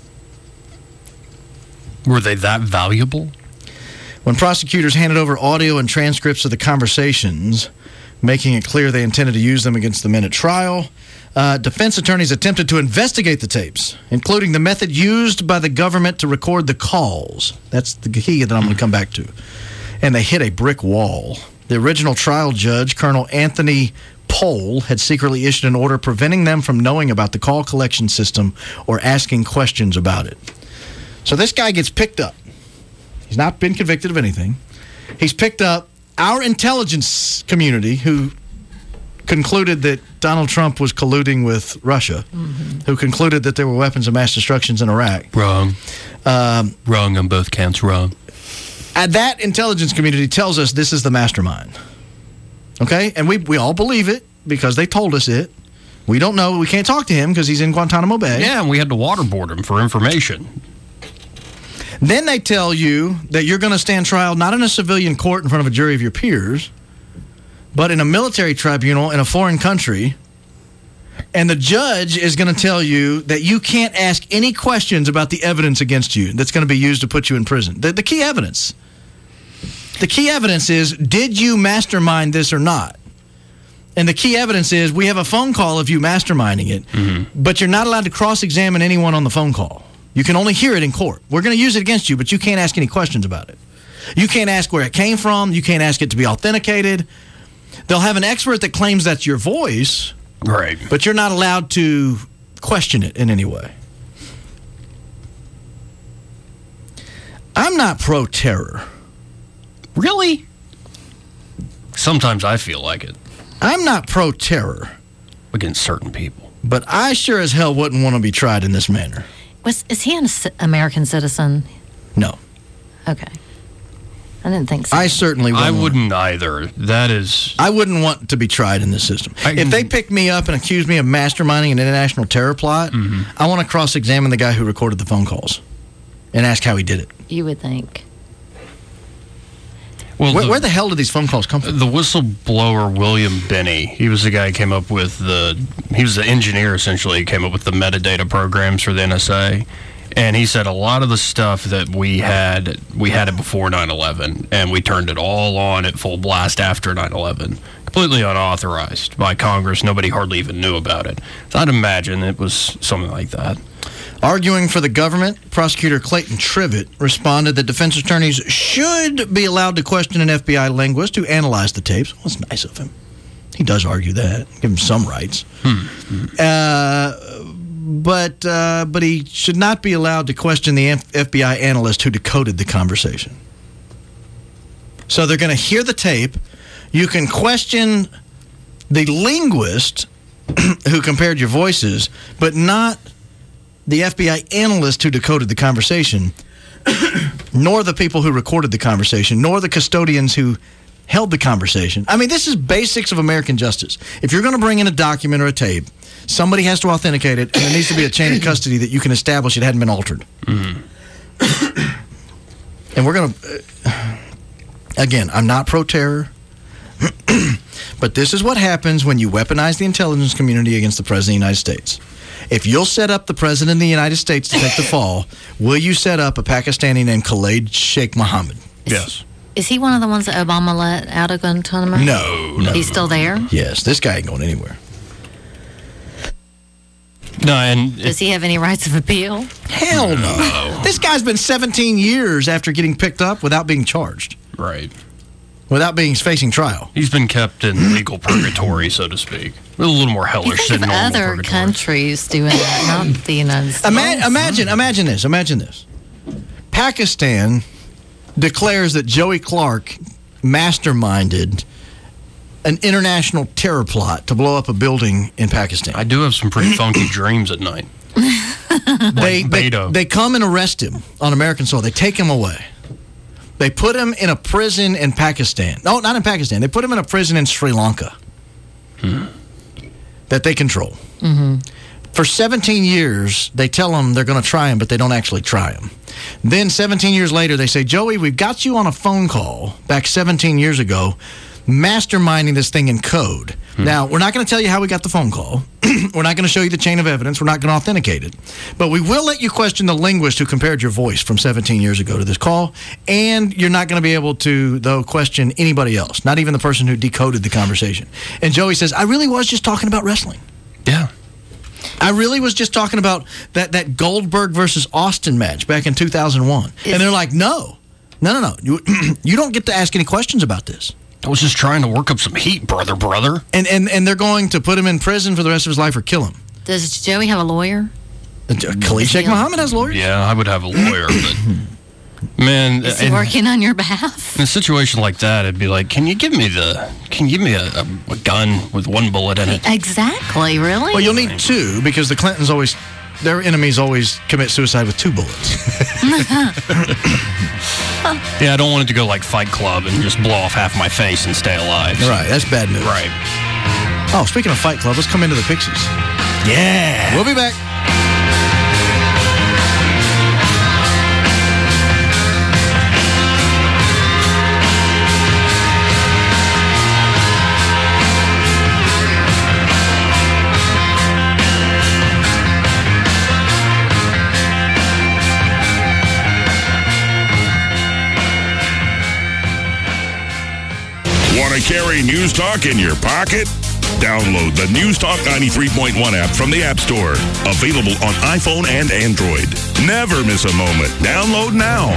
Were they that valuable? When prosecutors handed over audio and transcripts of the conversations, making it clear they intended to use them against the men at trial, uh, defense attorneys attempted to investigate the tapes, including the method used by the government to record the calls. That's the key that I'm going to come back to. And they hit a brick wall. The original trial judge, Colonel Anthony Pohl, had secretly issued an order preventing them from knowing about the call collection system or asking questions about it. So this guy gets picked up. He's not been convicted of anything. He's picked up. Our intelligence community, who concluded that Donald Trump was colluding with Russia, mm-hmm. who concluded that there were weapons of mass destruction in Iraq. Wrong. Um, wrong on both counts, wrong. Uh, that intelligence community tells us this is the mastermind. Okay? And we, we all believe it because they told us it. We don't know. We can't talk to him because he's in Guantanamo Bay. Yeah, and we had to waterboard him for information. Then they tell you that you're going to stand trial not in a civilian court in front of a jury of your peers, but in a military tribunal in a foreign country. And the judge is going to tell you that you can't ask any questions about the evidence against you that's going to be used to put you in prison. The, the key evidence. The key evidence is, did you mastermind this or not? And the key evidence is, we have a phone call of you masterminding it, mm-hmm. but you're not allowed to cross-examine anyone on the phone call. You can only hear it in court. We're going to use it against you, but you can't ask any questions about it. You can't ask where it came from. You can't ask it to be authenticated. They'll have an expert that claims that's your voice, right? But you're not allowed to question it in any way. I'm not pro-terror. Really? Sometimes I feel like it. I'm not pro-terror. Against certain people. But I sure as hell wouldn't want to be tried in this manner. Was is he an American citizen? No. Okay. I didn't think so. I certainly I wouldn't. wouldn't either. That is... I wouldn't want to be tried in this system. I, if they pick me up and accuse me of masterminding an international terror plot, mm-hmm. I want to cross-examine the guy who recorded the phone calls and ask how he did it. You would think. Well, where, the, where the hell did these phone calls come from? The whistleblower, William Binney, he was the guy who came up with the... He was the engineer, essentially, who came up with the metadata programs for the N S A. And he said a lot of the stuff that we had, we had it before nine eleven, and we turned it all on at full blast after nine eleven. Completely unauthorized by Congress. Nobody hardly even knew about it. So I'd imagine it was something like that. Arguing for the government, prosecutor Clayton Trivet responded that defense attorneys should be allowed to question an F B I linguist who analyzed the tapes. Well, that's nice of him. He does argue that. Give him some rights. Hmm. Uh, but uh, but he should not be allowed to question the F B I analyst who decoded the conversation. So they're going to hear the tape. You can question the linguist who compared your voices, but not the F B I analyst who decoded the conversation, nor the people who recorded the conversation, nor the custodians who held the conversation. I mean, this is basics of American justice. If you're going to bring in a document or a tape, somebody has to authenticate it, and there needs to be a chain of custody that you can establish it hadn't been altered. Mm-hmm. And we're going to... Uh, again, I'm not pro-terror, but this is what happens when you weaponize the intelligence community against the President of the United States. If you'll set up the President of the United States to take the fall, will you set up a Pakistani named Khalid Sheikh Mohammed? Yes. Is he one of the ones that Obama let out of Guantanamo? No, no. He's still there? Yes, this guy ain't going anywhere. No, and Does he have any rights of appeal? Hell no. This guy's been seventeen years after getting picked up without being charged. Right. Without being facing trial. He's been kept in legal purgatory, so to speak. A little more hellish than Think of normal other purgatory. countries doing that, not the United States. Ima- imagine, imagine this. Imagine this. Pakistan declares that Joey Clark masterminded an international terror plot to blow up a building in Pakistan. I do have some pretty funky dreams at night. they, Like they, Beto. they come and arrest him on American soil. They take him away. They put him in a prison in Pakistan. No, not in Pakistan. They put him in a prison in Sri Lanka Hmm. that they control. Mm-hmm. For seventeen years, they tell him they're going to try him, but they don't actually try him. Then seventeen years later, they say, Joey, we've got you on a phone call back seventeen years ago, masterminding this thing in code. Hmm. Now, we're not going to tell you how we got the phone call. We're not going to show you the chain of evidence. We're not going to authenticate it. But we will let you question the linguist who compared your voice from seventeen years ago to this call. And you're not going to be able to, though, question anybody else, not even the person who decoded the conversation. And Joey says, I really was just talking about wrestling. Yeah. I really was just talking about that, that Goldberg versus Austin match back in two thousand one. Is, and they're like, no, no, no, no. You, you don't get to ask any questions about this. I was just trying to work up some heat, brother, brother. And, and and they're going to put him in prison for the rest of his life or kill him. Does Joey have a lawyer? Uh, Khalid Sheikh Mohammed has lawyers. Yeah, I would have a lawyer, but man, Is he in, working on your behalf? in a situation like that, it'd be like, can you give me the, can you give me a, a, a gun with one bullet in it? Exactly, really? Well, you'll need two because the Clintons always, their enemies always commit suicide with two bullets. Yeah, I don't want it to go like Fight Club and just blow off half my face and stay alive. Right, that's bad news. Right. Oh, speaking of Fight Club, let's come into the Pixies. Yeah. We'll be back. Want to carry News Talk in your pocket? Download the News Talk ninety-three point one app from the App Store. Available on iPhone and Android. Never miss a moment. Download now.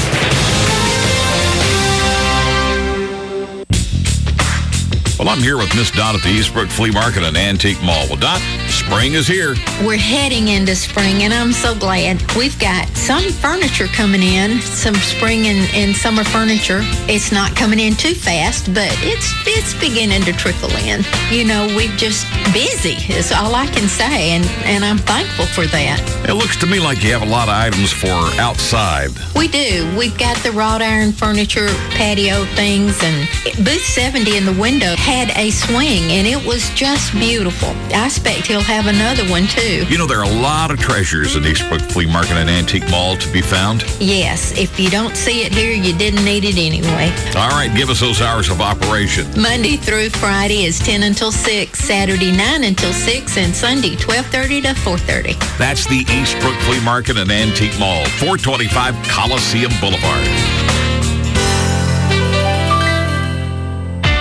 Well, I'm here with Miss Dot at the Eastbrook Flea Market and Antique Mall. Well, Dot, spring is here. We're heading into spring, and I'm so glad. We've got some furniture coming in, some spring and, and summer furniture. It's not coming in too fast, but it's it's beginning to trickle in. You know, we're just busy, is all I can say, and, and I'm thankful for that. It looks to me like you have a lot of items for outside. We do. We've got the wrought iron furniture, patio things, and booth seventy in the window had a swing, and it was just beautiful. I expect he'll have another one, too. You know, there are a lot of treasures at Eastbrook Flea Market and Antique Mall to be found. Yes, if you don't see it here, you didn't need it anyway. All right, give us those hours of operation. Monday through Friday is ten until six, Saturday nine until six, and Sunday twelve thirty to four thirty. That's the Eastbrook Flea Market and Antique Mall, four twenty-five Coliseum Boulevard.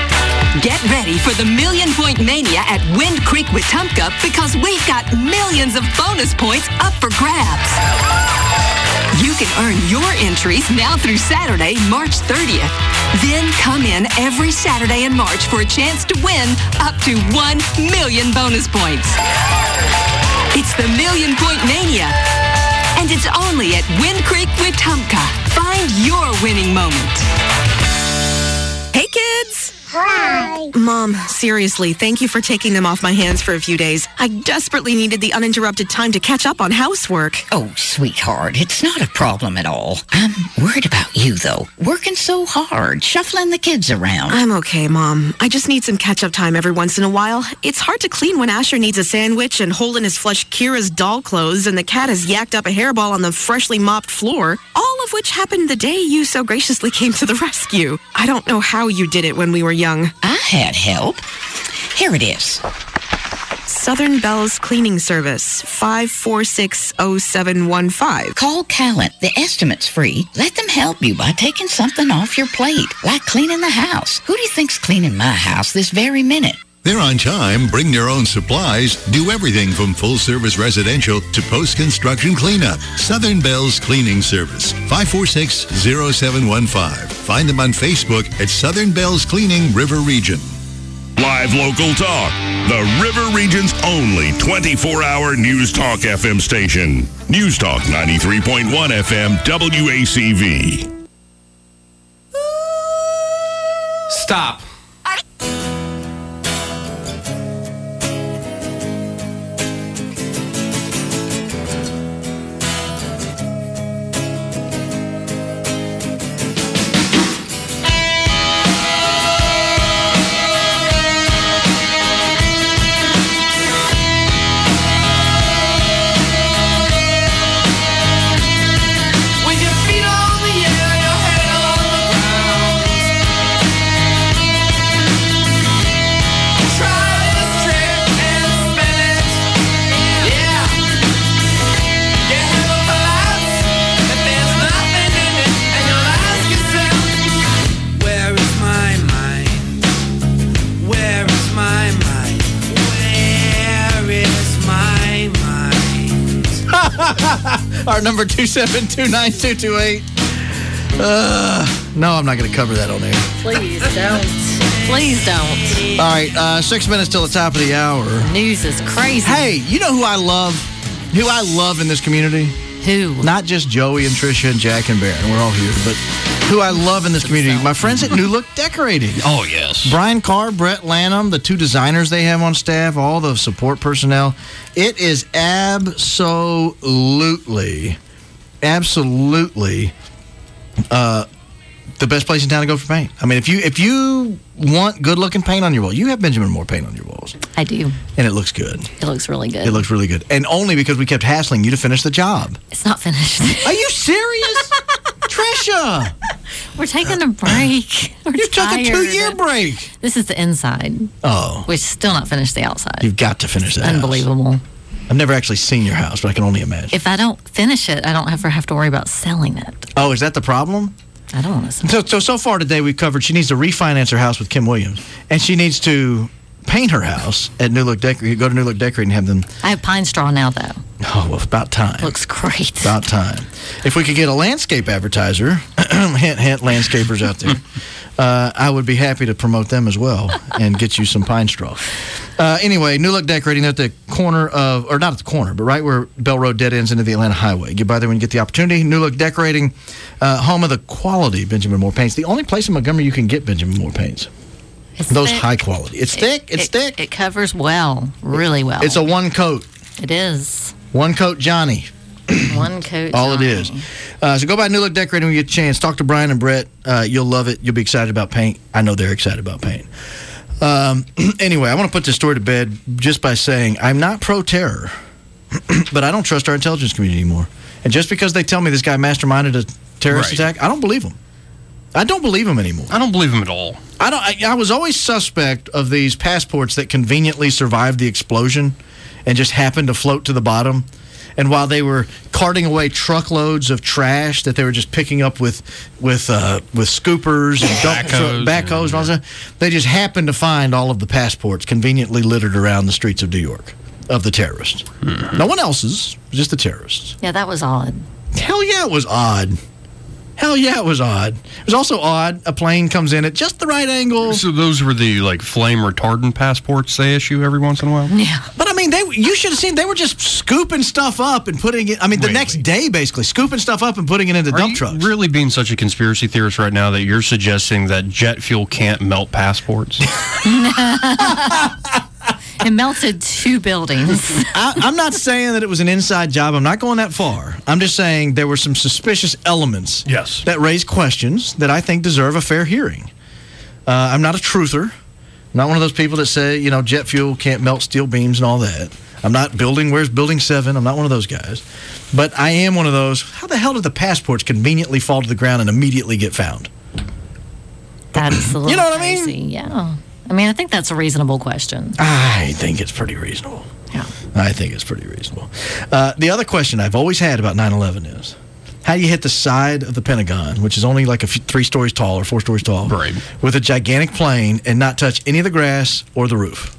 Get ready for the Million Point Mania at Wind Creek Wetumpka because we've got millions of bonus points up for grabs. You can earn your entries now through Saturday, March thirtieth. Then come in every Saturday in March for a chance to win up to one million bonus points. It's the Million Point Mania, and it's only at Wind Creek Wetumpka. Find your winning moment. Hey, kids! Hi. Mom, seriously, thank you for taking them off my hands for a few days. I desperately needed the uninterrupted time to catch up on housework. Oh, sweetheart, it's not a problem at all. I'm worried about you, though. Working so hard, shuffling the kids around. I'm okay, Mom. I just need some catch-up time every once in a while. It's hard to clean when Asher needs a sandwich and Holden has flushed Kira's doll clothes and the cat has yacked up a hairball on the freshly mopped floor, all of which happened the day you so graciously came to the rescue. I don't know how you did it when we were young. I had help. Here it is. Southern Bell's Cleaning Service, five four six oh seven one five. Call Callant. The estimate's free. Let them help you by taking something off your plate, like cleaning the house. Who do you think's cleaning my house this very minute? They're on time, bring your own supplies, do everything from full-service residential to post-construction cleanup. Southern Bell's Cleaning Service, five four six oh seven one five. Find them on Facebook at Southern Bell's Cleaning River Region. Live local talk. The River Region's only twenty-four hour News Talk F M station. News Talk ninety-three point one F M W A C V. Stop. Our number two seven two nine two two eight. Uh, no, I'm not going to cover that on air. Please don't. Please don't. All right, uh, six minutes till the top of the hour. News is crazy. Hey, you know who I love? Who I love in this community? Who? Not just Joey and Tricia and Jack and Baron. We're all here, but who I love in this community? My friends at New Look Decorating. Oh, yes. Brian Carr, Brett Lanham, the two designers they have on staff, all the support personnel. It is absolutely, absolutely uh, the best place in town to go for paint. I mean, if you if you want good-looking paint on your wall, you have Benjamin Moore paint on your walls. I do. And it looks good. It looks really good. It looks really good. And only because we kept hassling you to finish the job. It's not finished. Are you serious? Trisha! We're taking a break. We're You took a tired. two-year break. This is the inside. Oh. We've still not finished the outside. You've got to finish that. Unbelievable. House. I've never actually seen your house, but I can only imagine. If I don't finish it, I don't ever have to worry about selling it. Oh, is that the problem? I don't want to sell So, so, so far today we've covered she needs to refinance her house with Kim Williams, and she needs to paint her house at New Look Decorating. Go to New Look Decorating and have them. I have pine straw now, though. Oh, well, about time. Looks great. About time. If we could get a landscape advertiser, hint, hint, landscapers out there, uh, I would be happy to promote them as well and get you some pine straw. Uh, anyway, New Look Decorating at the corner of, or not at the corner, but right where Bell Road dead ends into the Atlanta Highway. Get by there when you get the opportunity. New Look Decorating, uh, home of the quality Benjamin Moore paints. The only place in Montgomery you can get Benjamin Moore paints. It's Those thick. high quality. It's It- thick. It's it- thick. It covers well, really well. It's a one coat. It is. One coat Johnny. One coat. All Johnny. it is. Uh, so go by New Look Decorating when you get a chance. Talk to Brian and Brett. Uh, you'll love it. You'll be excited about paint. I know they're excited about paint. Um, anyway, I want to put this story to bed just by saying I'm not pro-terror, but I don't trust our intelligence community anymore. And just because they tell me this guy masterminded a terrorist Right. attack, I don't believe them. I don't believe them anymore. I don't believe him at all. I don't. I, I was always suspect of these passports that conveniently survived the explosion and just happened to float to the bottom. And while they were carting away truckloads of trash that they were just picking up with with uh, with scoopers and dump Backhoes. tru- backhoes and all that, they just happened to find all of the passports conveniently littered around the streets of New York of the terrorists. Mm-hmm. No one else's, just the terrorists. Yeah, that was odd. Hell yeah, it was odd. Hell yeah, it was odd. It was also odd. A plane comes in at just the right angle. So those were the like flame retardant passports they issue every once in a while. Yeah, but I mean, they you should have seen they were just scooping stuff up and putting it. I mean, the Wait, next day, basically scooping stuff up and putting it into Are dump you trucks. really being such a conspiracy theorist right now that you're suggesting that jet fuel can't melt passports? It melted two buildings. I, I'm not saying that it was an inside job. I'm not going that far. I'm just saying there were some suspicious elements Yes. that raise questions that I think deserve a fair hearing. Uh, I'm not a truther. I'm not one of those people that say, you know, jet fuel can't melt steel beams and all that. I'm not building, where's Building seven? I'm not one of those guys. But I am one of those, how the hell did the passports conveniently fall to the ground and immediately get found? That's a little You know what I mean? crazy. Yeah. I mean, I think that's a reasonable question. I think it's pretty reasonable. Yeah. I think it's pretty reasonable. Uh, the other question I've always had about nine eleven is, how do you hit the side of the Pentagon, which is only like a few, three stories tall or four stories tall, Right. with a gigantic plane and not touch any of the grass or the roof?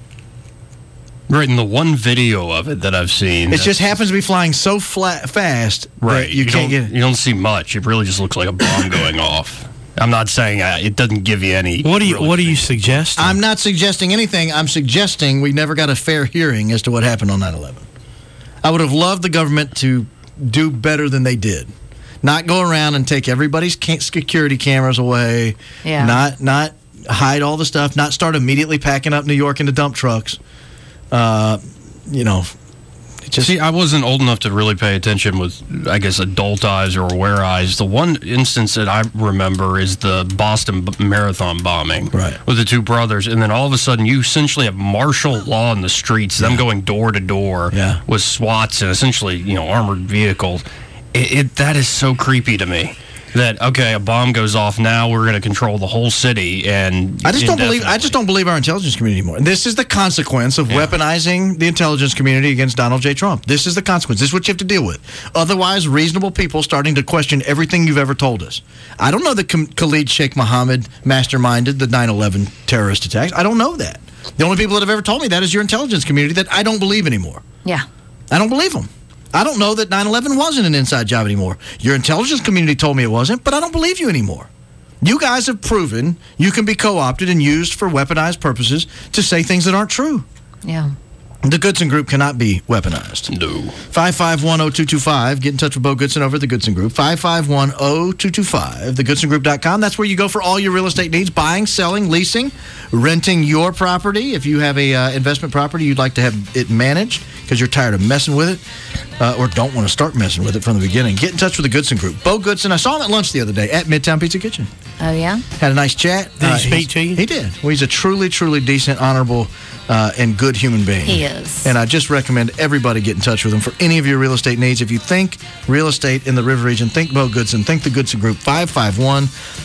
Right, in the one video of it that I've seen, It just happens to be flying so flat, fast right. that you, can't don't, get it. You don't see much. It really just looks like a bomb going off. I'm not saying uh, it doesn't give you any. What do you really What do you suggest? I'm not suggesting anything. I'm suggesting we never got a fair hearing as to what happened on nine eleven. I would have loved the government to do better than they did. Not go around and take everybody's ca- security cameras away. Yeah. Not not hide all the stuff. Not start immediately packing up New York into dump trucks. Uh, you know, it just See, I wasn't old enough to really pay attention with, I guess, adult eyes or aware eyes. The one instance that I remember is the Boston B- Marathon bombing Right. with the two brothers. And then all of a sudden, you essentially have martial law in the streets, them going door to door Yeah. with SWATs and essentially, you know, armored vehicles. It, it That is so creepy to me. That, okay, a bomb goes off, now we're going to control the whole city. And I just don't believe. I indefinitely. just don't believe our intelligence community anymore. And this is the consequence of Yeah. weaponizing the intelligence community against Donald J. Trump. This is the consequence. This is what you have to deal with. Otherwise, reasonable people starting to question everything you've ever told us. I don't know that K- Khalid Sheikh Mohammed masterminded the nine eleven terrorist attacks. I don't know that. The only people that have ever told me that is your intelligence community that I don't believe anymore. Yeah. I don't believe them. I don't know that nine eleven wasn't an inside job anymore. Your intelligence community told me it wasn't, but I don't believe you anymore. You guys have proven you can be co-opted and used for weaponized purposes to say things that aren't true. Yeah. The Goodson Group cannot be weaponized. No. five five one oh two two five. Get in touch with Bo Goodson over at the Goodson Group. five five one oh two two five. the goodson group dot com. That's where you go for all your real estate needs. Buying, selling, leasing, renting your property. If you have a uh, investment property you'd like to have it managed because you're tired of messing with it uh, or don't want to start messing with it from the beginning, get in touch with the Goodson Group. Bo Goodson, I saw him at lunch the other day at Midtown Pizza Kitchen. Oh, yeah? Had a nice chat. Did he speak to you? He did. Well, he's a truly, truly decent, honorable, uh, and good human being. He is. And I just recommend everybody get in touch with him for any of your real estate needs. If you think real estate in the River Region, think Bo Goodson. Think the Goodson Group. five five one